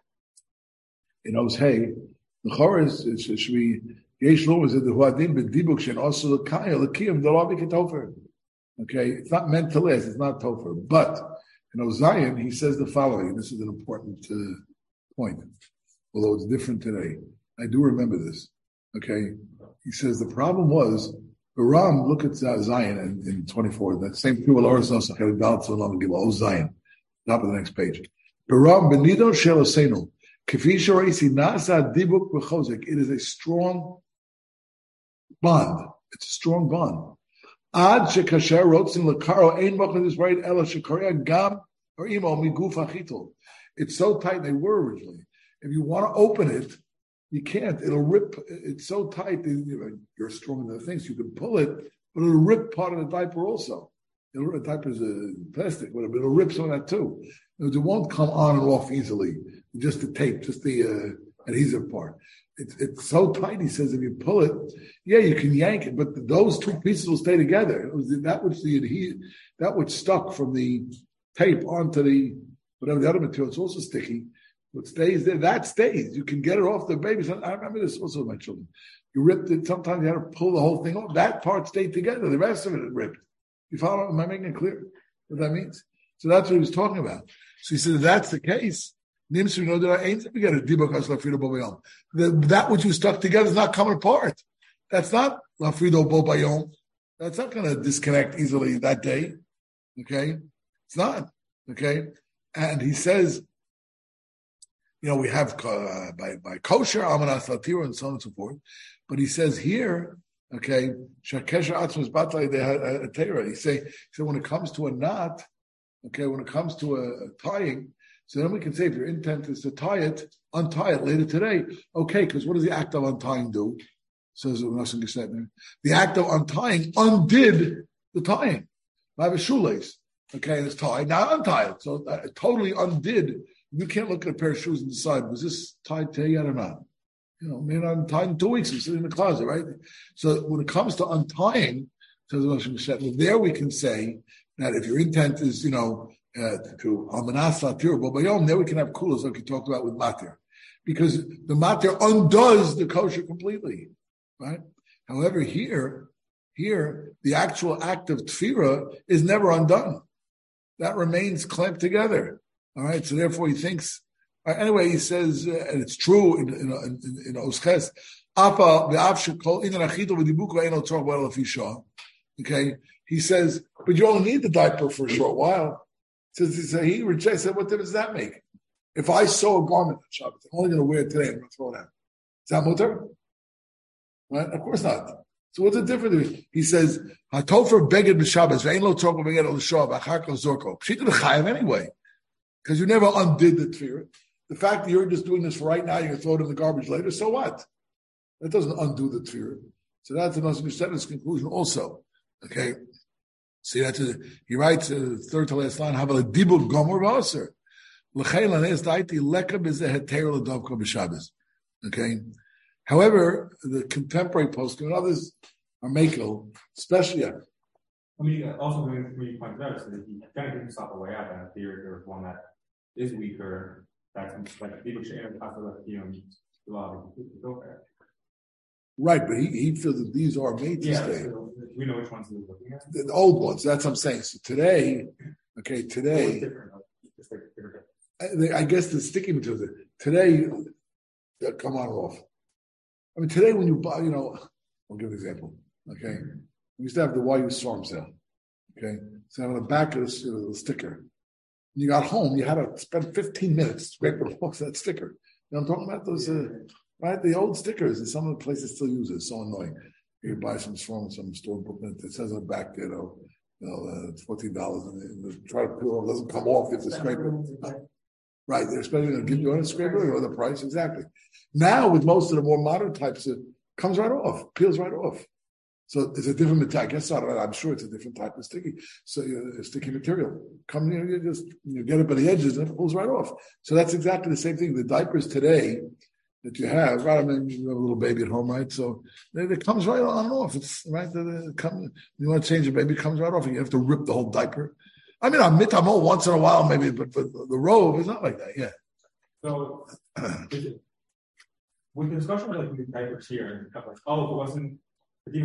hey, the chorus is shvi yesh lo is the huadim b'dibuk shen also the kaya l'kiyam dalavi ketofer. Okay, it's not meant to last, it's not tofer. But in Ozayin, he says the following. This is an important point, although it's different today. I do remember this. Okay, he says the problem was. Ram, look at Zion in 24. That same people are also Zion, top of the next page. Ram benido shelosenu kafisha reisi nasa dibuk b'chozek. It is a strong bond. It's a strong bond. Ad shekasher rotzin lekaro ein mochadis right ela shekoria gam or imo miguf achitul. It's so tight. They were originally. If you want to open it. You can't. It'll rip. It's so tight. You're strong in the things. You can pull it, but it'll rip part of the diaper also. The diaper's plastic, but it'll rip some of that too. It won't come on and off easily. Just the tape, just the adhesive part. It's so tight. He says if you pull it, yeah, you can yank it, but those two pieces will stay together. It was that which stuck from the tape onto the whatever the other material. It's also sticky. What stays there, that stays. You can get it off the baby. I remember this also with my children. You ripped it. Sometimes you had to pull the whole thing off. That part stayed together. The rest of it ripped. You follow? Am I making it clear what that means? So that's what he was talking about. So he said, if that's the case, that which you stuck together is not coming apart. That's not lafrido bobayom. That's not going to disconnect easily that day. Okay? It's not. Okay? And he says, we have by kosher, amanas latira, and so on and so forth. But he says here, okay, shakesha atzmas batlai dehatera. He said when it comes to a knot, okay, when it comes to a tying, so then we can say if your intent is to untie it later today, okay, because what does the act of untying do? Says Nosson Gestetner. The act of untying undid the tying. I have a shoelace, okay, and it's tied. Now untie it. So it totally undid. You can't look at a pair of shoes and decide, was this tied today yet or not? Maybe I'm tied in 2 weeks. It's sitting in the closet, right? So when it comes to untying, says Nosson Gestetner, there we can say that if your intent is, to almanas latir bobayom, there we can have kulas like we talked about with matir, because the matir undoes the kosher completely, right? However, here the actual act of tefillah is never undone; that remains clamped together. All right, so therefore he thinks. Anyway, he says, and it's true in Osches. Okay, he says, but you only need the diaper for a short while. He rejects it. What difference does that make? If I sew a garment on Shabbat, I'm only going to wear it today. I'm going to throw it out. Is that mutter? Right? Of course not. So what's the difference? He says, "Hatofer beged b'Shabbos ve'ein lo tzorko beged al shov achar kol zorko." Pshita l'chayim anyway, because you never undid the tefillah. The fact that you're just doing this for right now, you're going to throw it in the garbage later, so what? That doesn't undo the tefillah. So that's the Nosson Mishtet's conclusion also. Okay? See, he writes, third to last line, Havel Dibur Gomer V'Aser. Okay? However, the contemporary poskim and others are makel, especially. I mean, also when you pointed out, so that he kind of gives himself a way out, and theory there was one that is weaker, that's like people should enter right, but he feels that these are made to stay. So we know which ones he was looking at. The old ones, that's what I'm saying. So today, I guess the sticky materials today, they come on or off. I mean, today when you buy, I'll give an example. Okay, we used to have the YU storm sale. Okay, so on the back of the sticker, when you got home, you had to spend 15 minutes scraping off that sticker. You know what I'm talking about? Those, right? The old stickers, and some of the places still use it. It's so annoying. You buy some store booklet that says on the back, it's $14, and try to peel it, it doesn't come off. It's a scraper. Right, they're expecting to give you a scraper or the price exactly. Now with most of the more modern types, it comes right off, peels right off. So it's a different material. I guess I'm sure it's a different type of sticky. So sticky material. Come here, you get it by the edges and it pulls right off. So that's exactly the same thing. The diapers today that you have, right? I mean, you have a little baby at home, right? So it comes right on and off. It's right. You want to change the baby, it comes right off, and you have to rip the whole diaper. I mean, I'm all once in a while, maybe, but the robe is not like that. Yeah. So, with the discussion of the diapers here, and stuff like, it wasn't the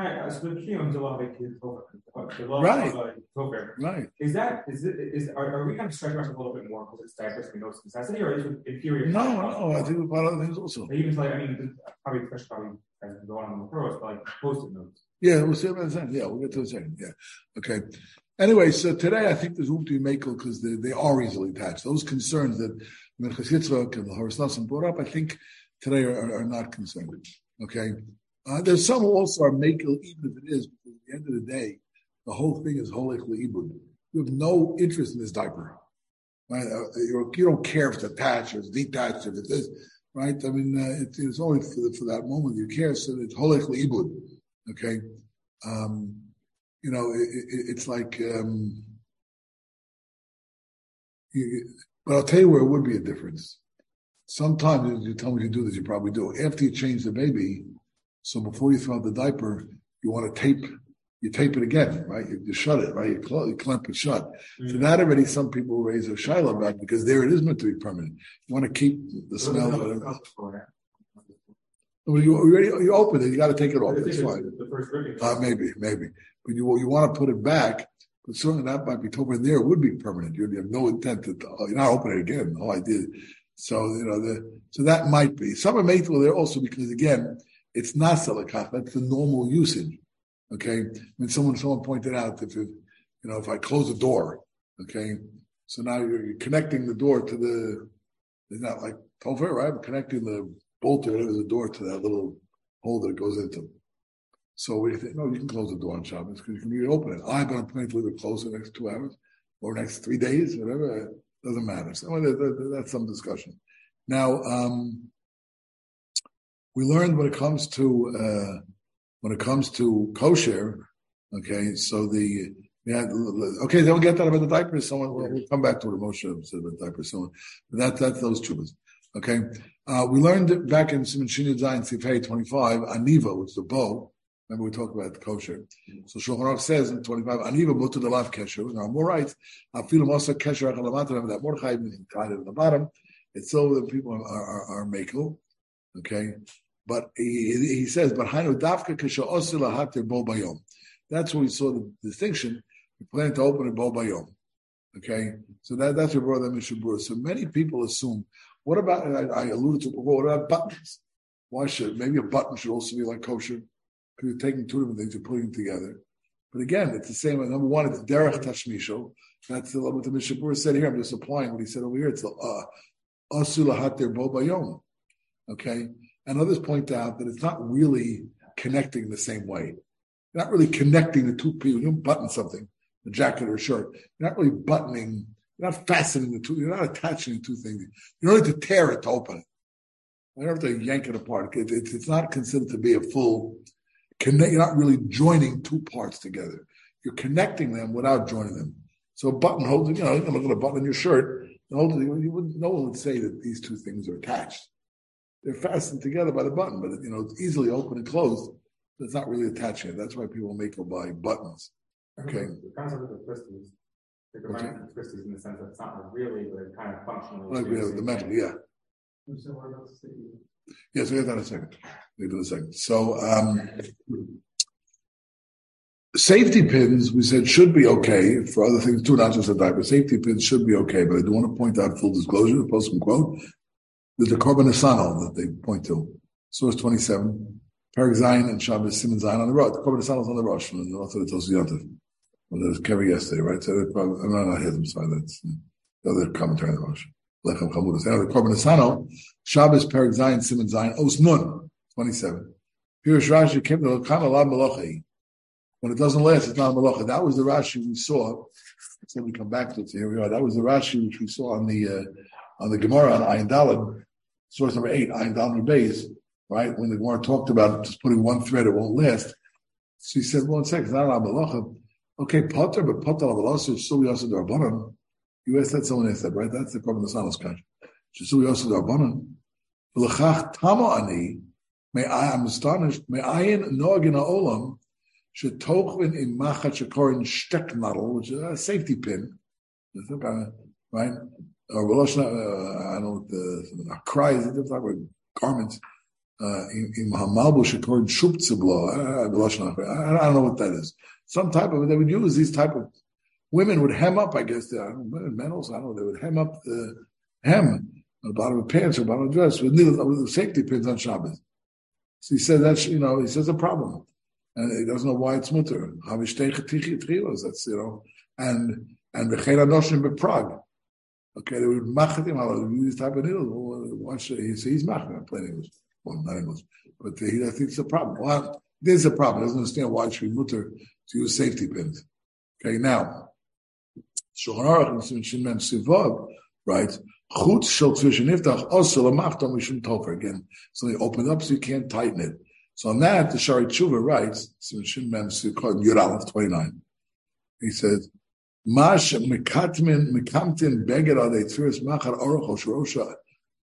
right. Are we kind of stretching ourselves a little bit more because it's diapers and those necessity, or is it inferior? No, I think it's part of the things also. Even probably as we go on the pros, but like post-it notes. Yeah, we'll see about that. Yeah, we'll get to the second. Yeah. Okay. Anyway, so today I think there's room to be makel because they are easily attached. Those concerns that Minchas Yitzchak and the Horace Nosson brought up, I think today are not concerned. Okay, there's some who also are makel, even if it is. Because at the end of the day, the whole thing is holech leibud. You have no interest in this diaper, right? You don't care if it's attached or it's detached, if it is, right? I mean, it's only for that moment you care. So it's holech leibud. Okay. It's like, but I'll tell you where it would be a difference. Sometimes you tell me you do this, you probably do. After you change the baby, so before you throw out the diaper, you want to tape it again, right? You shut it, right? You clamp it shut. Mm-hmm. So that already some people raise a shaila about because there it is meant to be permanent. You want to keep the smell. Well, you open it, you got to take it off. That's fine. Maybe. But you want to put it back, but certainly that might be totally there. It would be permanent. You have no intent you're not opening it again. The whole idea. So, so that might be. Some are made there also because, again, it's not silicon. That's the normal usage. Okay. When someone pointed out that if I close the door, okay, so now you're connecting the door to it's not like Topher, right? I'm connecting the bolt or whatever the door to that little hole that it goes into. So we think, no, you can close the door on Shabbos because you can open it. I'm going to plan to leave it closed the next 2 hours or next 3 days, whatever. It doesn't matter. So that's some discussion. Now, we learned when it comes to kosher. Okay, so then we'll get that about the diapers. We'll come back to what Moshe said about diapers. That's those chubas. Okay, we learned back in Siman Shin Zayin Sifhei 25 Aniva, which is the bow. Remember we talked about the kosher. So Shulchan Aruch says in 25 Aniva mutar the lav kesher. Now more right. Afilu masa kesher achalamat. Remember that Mordechai tied it at the bottom. It's so that people are makel. Okay, but he says, but hainu dafka kesher osil lahatir bo bayom. That's where we saw the distinction. We plan to open it bo bayom. Okay, so that's what brought them in Shabur. So many people assume. What about? I alluded to before. What about buttons? Why maybe a button should also be like kosher? Because you're taking two different things, you're putting them together. But again, it's the same. Number one, it's derech tashmisho. That's what the Mishabur said here. I'm just applying what he said over here. It's asul lahatir bo bayom. Okay, and others point out that it's not really connecting the same way. You're not really connecting the two people. You don't button something, a jacket or a shirt. You're not really buttoning You're not fastening the two. You're not attaching the two things. You don't need to tear it to open it. You don't have to yank it apart. It's not considered to be a full connect. You're not really joining two parts together. You're connecting them without joining them. So a button holds, you know, look at a button in your shirt. No one would say that these two things are attached. They're fastened together by the button, but you know, it's easily open and closed. So it's not really attaching it. That's why people make or buy buttons. Okay. The concept of the twisties. The twisties in the sense that it's not really, but it kind of functionally. Like we have the metal, yeah. Yes, we have that in a second. We do in a second. So, safety pins, we said, should be okay for other things too, not just a diaper. Safety pins should be okay, but I do want to point out, full disclosure, the post quote, there's a Korban Nesanel that they point to. Source 27, Perek Zayin and Shabbos Siman Zayin on the road. The Korban Nesanel is on the Rosh, and also the Tosu Yontif. Well, there was Kerry yesterday, right? So they probably, I'm not here, I'm sorry, that's the other commentary on the Rosh. Lechem Chamudas. Anyway, the Korban Nesanel, Shabbos Perek Zayin Siman Zayin, Os Nun, 27. Pirush Rashi came to L'Kana La Melochei. When it doesn't last, it's not a malacha. That was the Rashi we saw. So we come back to it. So here we are. That was the Rashi which we saw on the Gemara on Ayin Daled, source number 8, Ayin Daled Beis, right? When the Gemara talked about just putting one thread, it won't last. So he said, 1 second, it's not a malacha. Okay, potter, but potter of Allah, so we also do Rabbanan. You asked that, someone asked that, right? That's the Korban Nesanel's question. So we also do Rabbanan. L'chach tama ani, I'm astonished, me'ayin no'agin ha'olam, Shetochvin in Machat Shekorin Stecknadel, which is a safety pin, right? Or I don't know what the cry is. They talk about garments. In Mahamalbu Shekorin Shuptziblo. I don't know what that is. Some type of, they would use these type of, women would hem up, I guess, men also, I don't know, they would hem up the hem on the bottom of pants or bottom of dress with the safety pins on Shabbos. So he said that's, you know, he says a problem. And he doesn't know why it's mutter. That's, you know, and the Chera Noshim Prague. Okay, they would machet him, these type of needles. He's machet, I'm playing English. Well, not English. But I think it's a problem. Well, there's a problem. He doesn't understand why it should be mutter to use safety pins. Okay, now, Shulchan Aruch in Shin Mem Sivav, right? Chutz shel tzvishin niftach also lamachtom mishum tofer. Again, so they open up so you can't tighten it. So on that, the Shari Tshuva writes, Shin Mem Sivav, Yud 29. He says, Mash mekamtin beged adei tfiras machar aruch o shorosha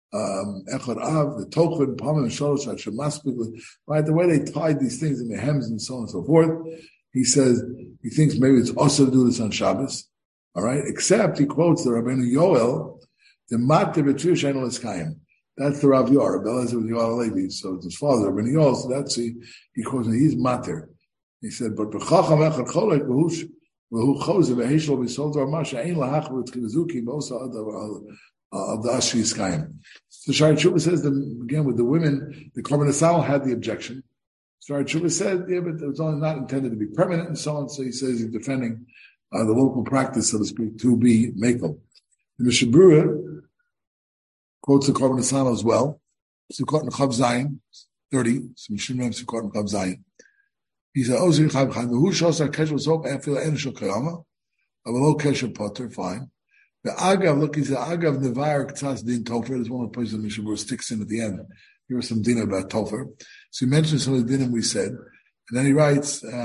echad av the tochen palm and sholosh at shemaspik. Right, the way they tied these things in the hems and so on and so forth. He says he thinks maybe it's also to do this on Shabbos. All right, except he quotes the Rabbeinu Yoel, the Matir B'Tzur Shein L'Eskayim. That's the Rav Yor. Belaz was Yoel Levi, so it's his father, Rabbeinu Yoel. So that's he quotes him. He's Matir. He said, but b'chacham echad cholek v'hu chose v'heishlo b'sol dar masha ein lahach v'tchizuki mosa of the Ashi Eskayim. So Shari Tshuva says that again with the women, the Korban Nesanel had the objection. Shari Tshuva said, yeah, but it was only not intended to be permanent and so on. So he says he's defending the local practice, so to speak, to be makel. The Mishnah Berurah quotes the Korban Nesanel as well. Sukkot and Chav Zayin, 30. So Mishnah Berurah Sukkot and Chav Zayin. He said, "Oh, Zir Chav Chaim, who shows our kesher soap and feel enishal kayama, a low kesher potter, fine. The agav, look, he said agav nevar k'tzas din tofer. There's one of the places the Mishnah Berurah sticks in at the end. Here was some din about tofer. So he mentions some of the dinim we said, and then he writes, he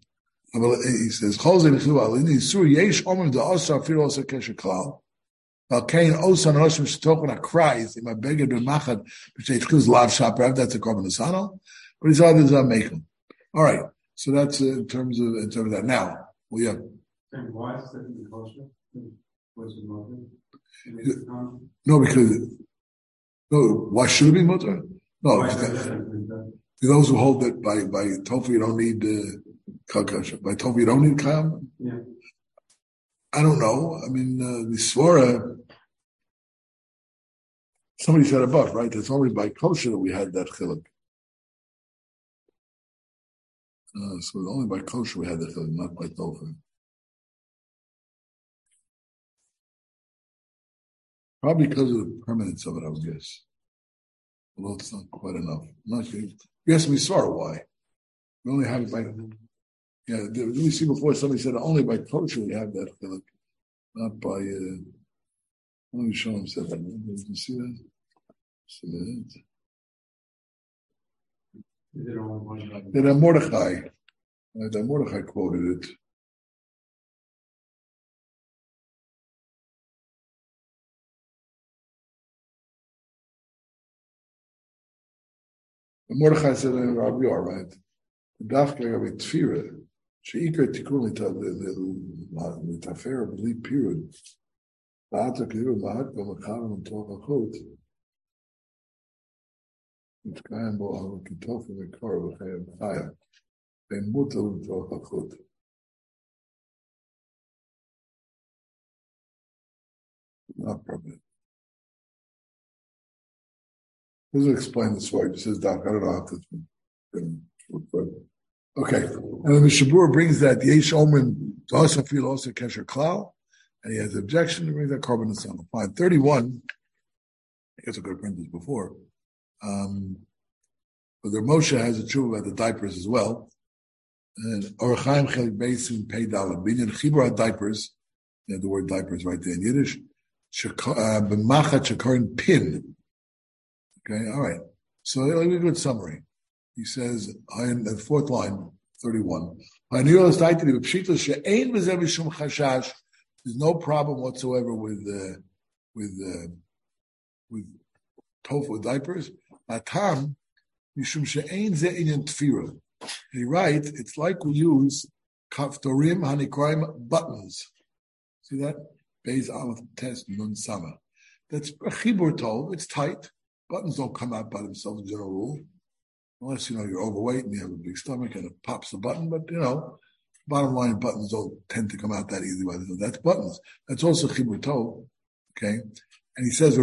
says, "Chol zeh b'chlu alin yisur yesh omim da osar fir osar kesher klal." Kain osar noshim shtokon akrais im abeged b'machad b'sheit chuz lav shaper. That's a Korban Nesanel, but his others are making. All right, so that's in terms of that. Now we have. Why is that kosher? No, because why should it be mutter? No, those who hold that by tofu you don't need kalkasha. By tofu you don't need kayam. Yeah. I don't know. I mean, the svara. Somebody said above, right? It's only by kosher that we had that chiluk. So it's only by kosher we had that chiluk, not by tofu. Probably because of the permanence of it, I would guess. Although it's not quite enough. I'm not sure. You asked me, sorry, why? We only have it by. Yeah, did we see before somebody said only by kosher we have that chiluk? Not by, let me show him something. Did you see that? Just a minute. That Mordechai quoted it. Mordechai said in Rabbi Yor, right? Dafka Rabbi Tfira, sheikar tikun l'tafer b'li period. Ba'ata k'diru ba'at b'machavim t'ol hachot. Mitzkayim bo al kitof v'mekor v'chayim chaya. Bein mutal t'ol hachot. Not problem. Doesn't explain this why. He says, Doc, I don't know how to. Okay. And the Mishabur brings that the Yesh Omen to also feel also Kesher Klal, and he has an objection to bring that carbon and sun. Fine. 31. I guess I could have printed this before. But the Moshe has a truth about the diapers as well. And Orachaim Chelik Beisim Pei Dalet Binyan Chibur diapers. They have the word diapers right there in Yiddish. B'machat Shakarin Pin. Okay, all right. So let me give a good summary. He says in the fourth line, 31. There's no problem whatsoever with tofu diapers. He writes, it's like we use kaftorim hanikraim buttons. See that? Beis aleph test nun sama. That's a chibur tov. It's tight. Buttons don't come out by themselves in general rule. Unless, you're overweight and you have a big stomach and it pops the button. But, bottom line, buttons don't tend to come out that easily. That's buttons. That's also chibur tov. Okay? And he says,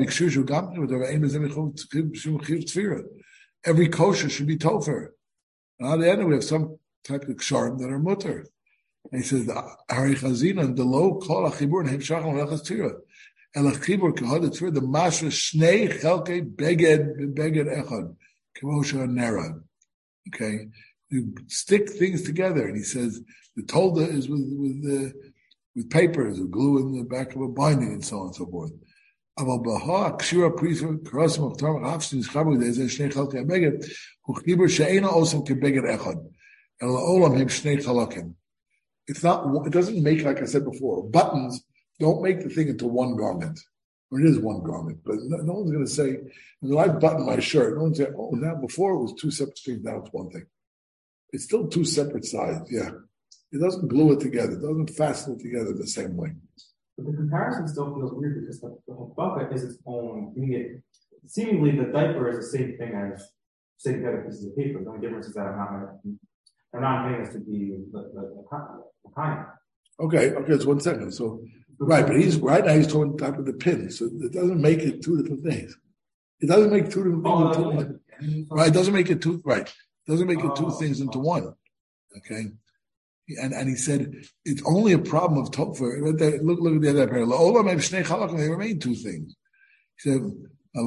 every kosher should be tofer. And on the end, we have some type of ksharim that are mutter. And he says, Hari Chazina, the low call a chibur and hemshach and lechas tira. And the chibur kahad tira, the mashra shnei chelke beged echad. Kemosha nera. Okay? You stick things together. And he says, the tolda is with papers, with glue in the back of a binding and so on and so forth. אבל בהקשיר הפריסה קרוסם אופטרם אף שנסחבו לזה שני חלקי הבגד הוא חיבר שאינו עושים כבגד אחד אלא לעולם הם שני חלקים. It doesn't make, like I said before, buttons don't make the thing into one garment. Or it is one garment, but no one's going to say, when I button my shirt, no one's saying, oh, now before it was two separate things, now it's one thing. It's still two separate sides, yeah. It doesn't glue it together. It doesn't fasten it together the same way. But the comparison still feels weird because the bucket is its own. Seemingly, the diaper is the same thing as same kind of pieces of paper. The only difference is that I'm not getting this to be the kind. Okay, it's 1 second. So, right, but he's talking type of the pin. So it doesn't make it two different things. It doesn't make two different things into one. Right, it doesn't make it two. Right, it doesn't make it two things into one. Okay. And he said it's only a problem of topher. Look at the other parallel. They remain two things. He said, the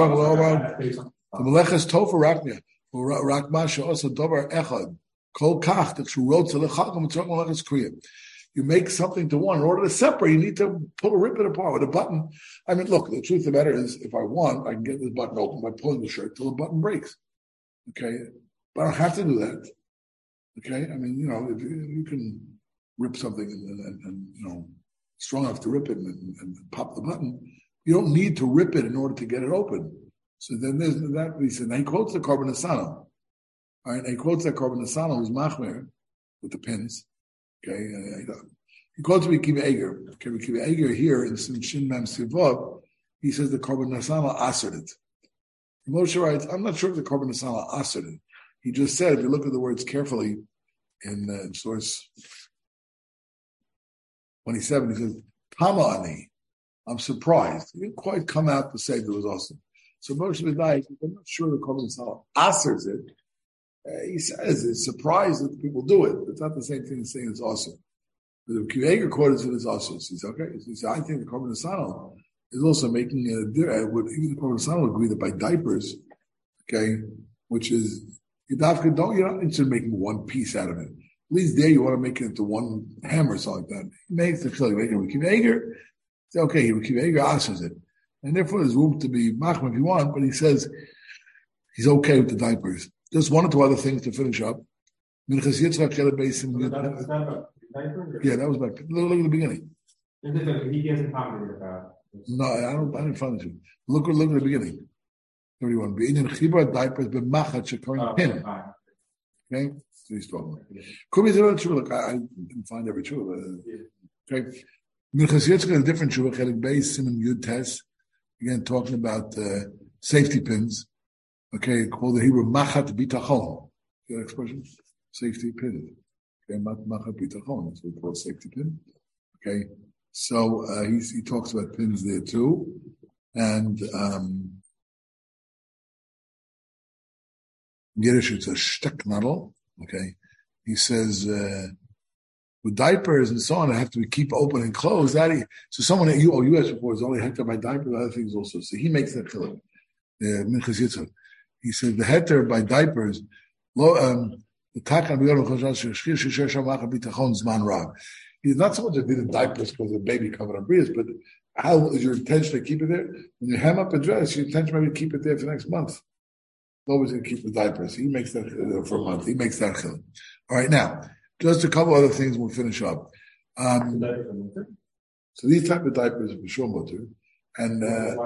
melechas topher rakmia, rakmasha also dobar echad. Kol kach that you wrote to the chalkom tzorach melechas kriya. You make something to one. In order to separate, you need to rip it apart with a button. I mean, look, the truth of the matter is, if I want, I can get this button open by pulling the shirt till the button breaks. Okay, but I don't have to do that. Okay, I mean, if you can rip something and strong enough to rip it and pop the button, you don't need to rip it in order to get it open. So then there's that. He said, now he quotes the Korban Asano. All right, and he quotes that Korban Asano who's machmer with the pins. Okay, he quotes Rabbi Akiva Eiger. Okay, Rabbi Akiva Eiger here in Shin Mem Sivot, he says the Korban Asano answered it. Moshe writes, I'm not sure if the Korban Asano answered it. He just said, if you look at the words carefully in source 27, he says, Tama ani, I'm surprised. He didn't quite come out to say that it was awesome. So Moshe B'nai, I'm not sure the Korban Asano answers it. He says, he's surprised that people do it. It's not the same thing as saying it's awesome. But if Kivager quoted it as awesome, he says, okay. He says, I think the Korban Asano is also making even the Korban Asano would agree that by diapers, okay, which is, you're not interested in making one piece out of it. least there you want to make it into one hammer or something like that. He makes the chilik, make it with kiveger. Say, okay, he with kiveger asks it. And therefore there's room to be machmir if you want, but he says he's okay with the diapers. Just one or two other things to finish up. Minchas Yitzchak yeah, that was my look at the beginning. He hasn't commented about. No, I didn't find it. Look at the beginning. Everyone, be in chibur diapers b'machat shekarin pin. Okay, so he's talking. Could be the true. Look, I didn't find every true. Okay, Minchas Yitzchak a different true. Chelik Beis Siman Yud Tes. Again, talking about safety pins. Okay, called the Hebrew machat bitachon. That expression, safety pin. Okay, machat bitachon. That's what we call safety pin. Okay. So he talks about pins there too, and Yiddish it's a stecknadel. Okay, he says with diapers and so on, they have to keep open and closed. So someone at you asked before is only heter by diapers, other things also. So he makes that chiluk. Minchas Yitzchak. He says the heter by diapers. The takan zman rav. He's not so much that the diapers because the baby covered on breeze, but how is your intention to keep it there? When you hem up a dress, your intention maybe to keep it there for next month. Nobody's going to keep the diapers. He makes that for a month. He makes that chiluk. All right, now, just a couple other things we'll finish up. So these type of diapers are for sure mutter. And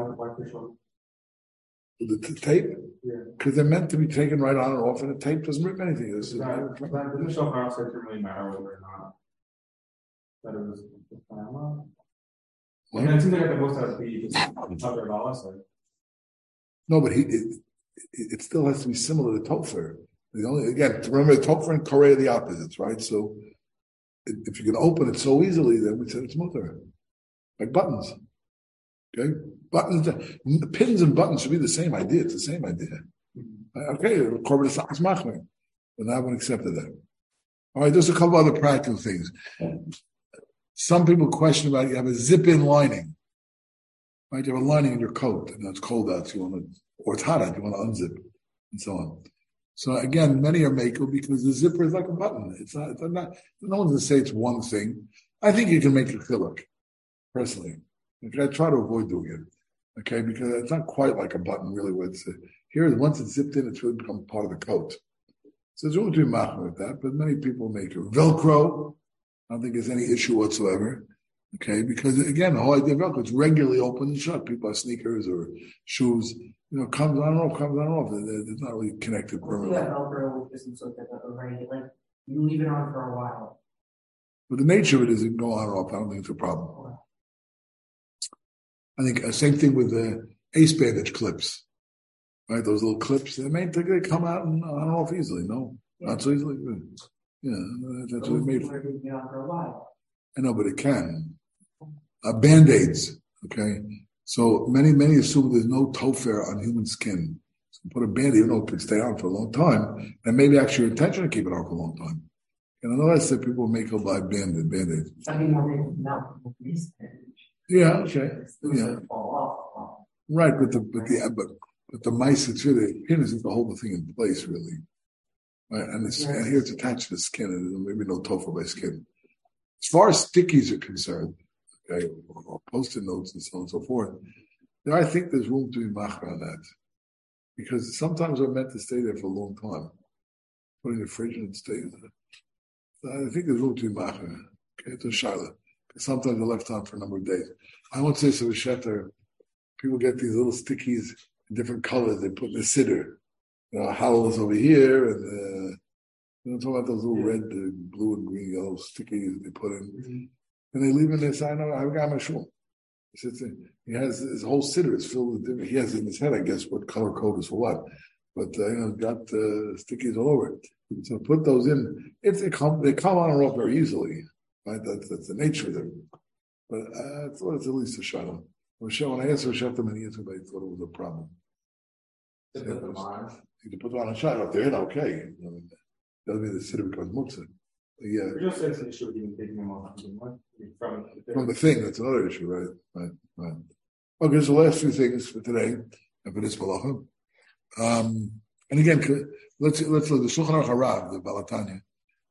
the tape? Because they're meant to be taken right on and off, and the tape doesn't rip anything. This is the initial process doesn't really matter whether or not. That it was the family. And it seems like the most has to be just other laws. No, but it still has to be similar to Topher. Again, remember Topher and Korea are the opposites, right? So if you can open it so easily, then we said it's mutter. Like buttons. Okay? Buttons, pins and buttons should be the same idea. It's the same idea. Okay, Korban Sachs Machmer. But I haven't accepted that. All right, there's a couple other practical things. Some people question about you have a zip-in lining, right? You have a lining in your coat, and it's cold out, or it's hot out, you want to unzip, and so on. So again, many are makel because the zipper is like a button. It's not. No one's going to say it's one thing. I think you can make a chiluk, personally. Okay, I try to avoid doing it, okay, because it's not quite like a button, really. Where it's here, once it's zipped in, it's really become part of the coat. So there's room to be machmir with that, but many people make it Velcro. I don't think there's any issue whatsoever. Okay, because again, the whole idea of Velcro, it's regularly open and shut. People have sneakers or shoes, comes on and off, It's not really connected permanently. Yeah, Velcro isn't so difficult, right? Like, you leave it on for a while. But the nature of it is it can go on and off. I don't think it's a problem. I think same thing with the ace bandage clips, right? Those little clips, they come out and on and off easily. No, not so easily. Yeah, that's what it made for. I know, but it can. Band-aids, okay? So many assume there's no tofer on human skin. So put a Band-aid, even though it could stay on for a long time, and maybe actually your intention to keep it on for a long time. And I know I said people make it by Band-aids. Yeah, okay. Yeah. Right, but the mice, it's really, pin isn't to hold the thing in place, really. Right, and here it's attached to the skin, and maybe no tofu by skin. As far as stickies are concerned, okay, or post-it notes and so on and so forth, I think there's room to be machmir on that. Because sometimes they're meant to stay there for a long time. Put in the fridge and stay there. So I think there's room to be machmir. Okay, it's a shaila. Sometimes they're left on for a number of days. I won't say so with Shetter. People get these little stickies in different colors. They put in the siddur. Howls over here, and I'm talking about those little red, blue, and green, yellow stickies they put in, and they leave in there. I know I've got my shul. He has his whole siddur is filled with different. He has in his head, I guess, what color code is for what, but got stickies all over it. So put those in. If they come on and off very easily. Right? That's the nature of them. But I thought it's at least a shalom. When I asked Rosh many years ago, I thought it was a problem. You can put them on a shot up there, okay. Doesn't mean the city becomes muktzah. Yeah. It just says an issue of even taking them off from the thing. That's another issue, right? Okay, so the last few things for today and for this malacha. And again, let's look the Shulchan Aruch Harav, the Balatanya.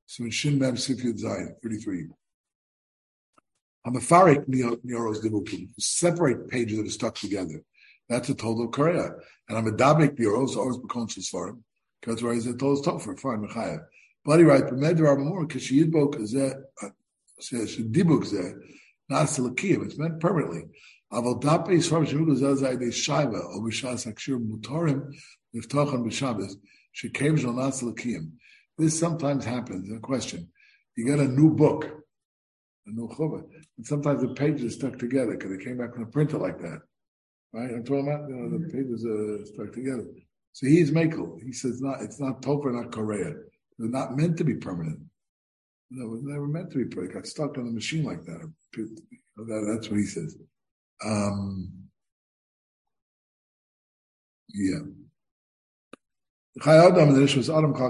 So in Shin Mem Sifyud Zayin, 33. Hamafarik Nioros Dibukim, separate pages that are stuck together. That's a total of Korea. And Hamadabik Nioros always beconscious for him. Because where is it told Topher, fine, Mechayev. But he writes, Bemed Rabamor, because she Yidbok is there, she Dibuk there, not Silakim, it's meant permanently. Aval Dape is from Shemuk Zazai de Shaiva, or Bishas Akshir Mutorim, Niftochan B'Shabbos, she came to not Silakim. This sometimes happens. A question: you get a new book, a new chuvah, and sometimes the pages are stuck together because they came back from the printer like that, right? I'm talking about the pages are stuck together. So he's Mekel. He says it's not Topher, not Korea. They're not meant to be permanent. No, it was never meant to be permanent. It got stuck on the machine like that. That's what he says. Yeah. This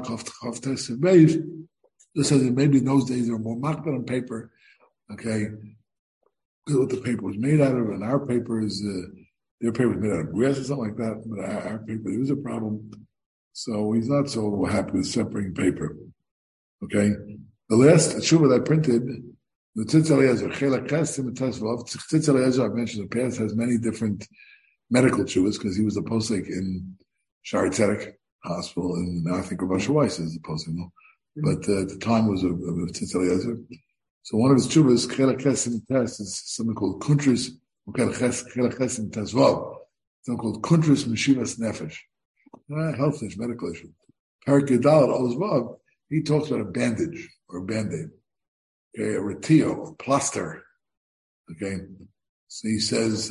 says that maybe in those days there were more makbel on paper. Okay, what the paper was made out of, and our paper is their paper was made out of grass or something like that. But our paper, there was a problem, so he's not so happy with separating paper. Okay, the last tshuva that I printed, the Tzitz Eliezer, Chelak Chesim and Tesvav. Tzitz Eliezer, I've mentioned in the past, has many different medical tshuvas because he was the posek in Shari Tzedek Hospital, and now I think Rav Weiss is the posek, but at the time was a Tzitz Eliezer. So one of his tshuvas, Chelak Chesim Tes, is something called Kuntris. Chelak Chesim Tesvav, something called Kuntris Meshivas Nefesh, health issue, medical issue. Perik Yudal Ozvav, he talks about a bandage or a band-aid. Okay, a retio, a plaster. Okay, so he says,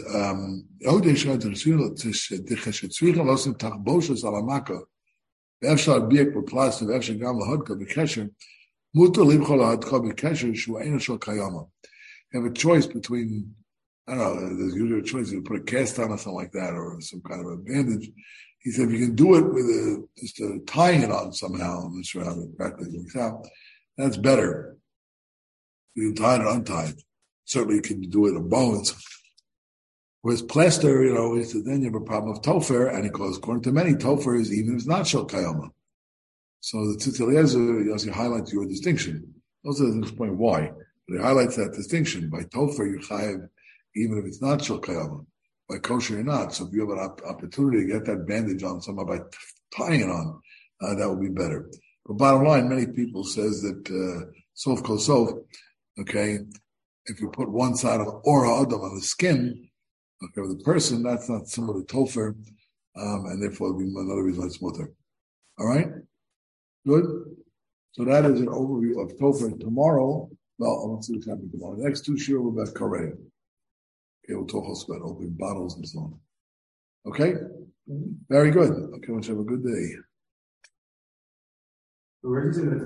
you have a choice between, I don't know, there's usually a choice to put a cast on or something like that, or some kind of a bandage. He said, if you can do it with just tying it on somehow, I'm not sure how to practically works out, that's better. You can tie it or untie it. Certainly you can do it on bones. Whereas plaster, he said, then you have a problem of topher, and he calls, according to many, topher is even if it's not shel kayama. So the Tzitz Eliezer also highlights your distinction. Also doesn't explain why, but he highlights that distinction. By topher, you chayev, even if it's not shel kayama. By kosher, you're not. So if you have an opportunity to get that bandage on someone by tying it on, that would be better. But bottom line, many people says that sof kol sof. Okay, if you put one side of Ora Adam on the skin, okay, of the person, that's not similar to Topher, and therefore it'll be another reason it's mutter. All right? Good? So that is an overview of Topher. Tomorrow, well, let's see what's happening tomorrow. The next two shiur will be about Korea. Okay, we'll talk also about opening bottles and so on. Okay? Very good. Okay, let's have a good day.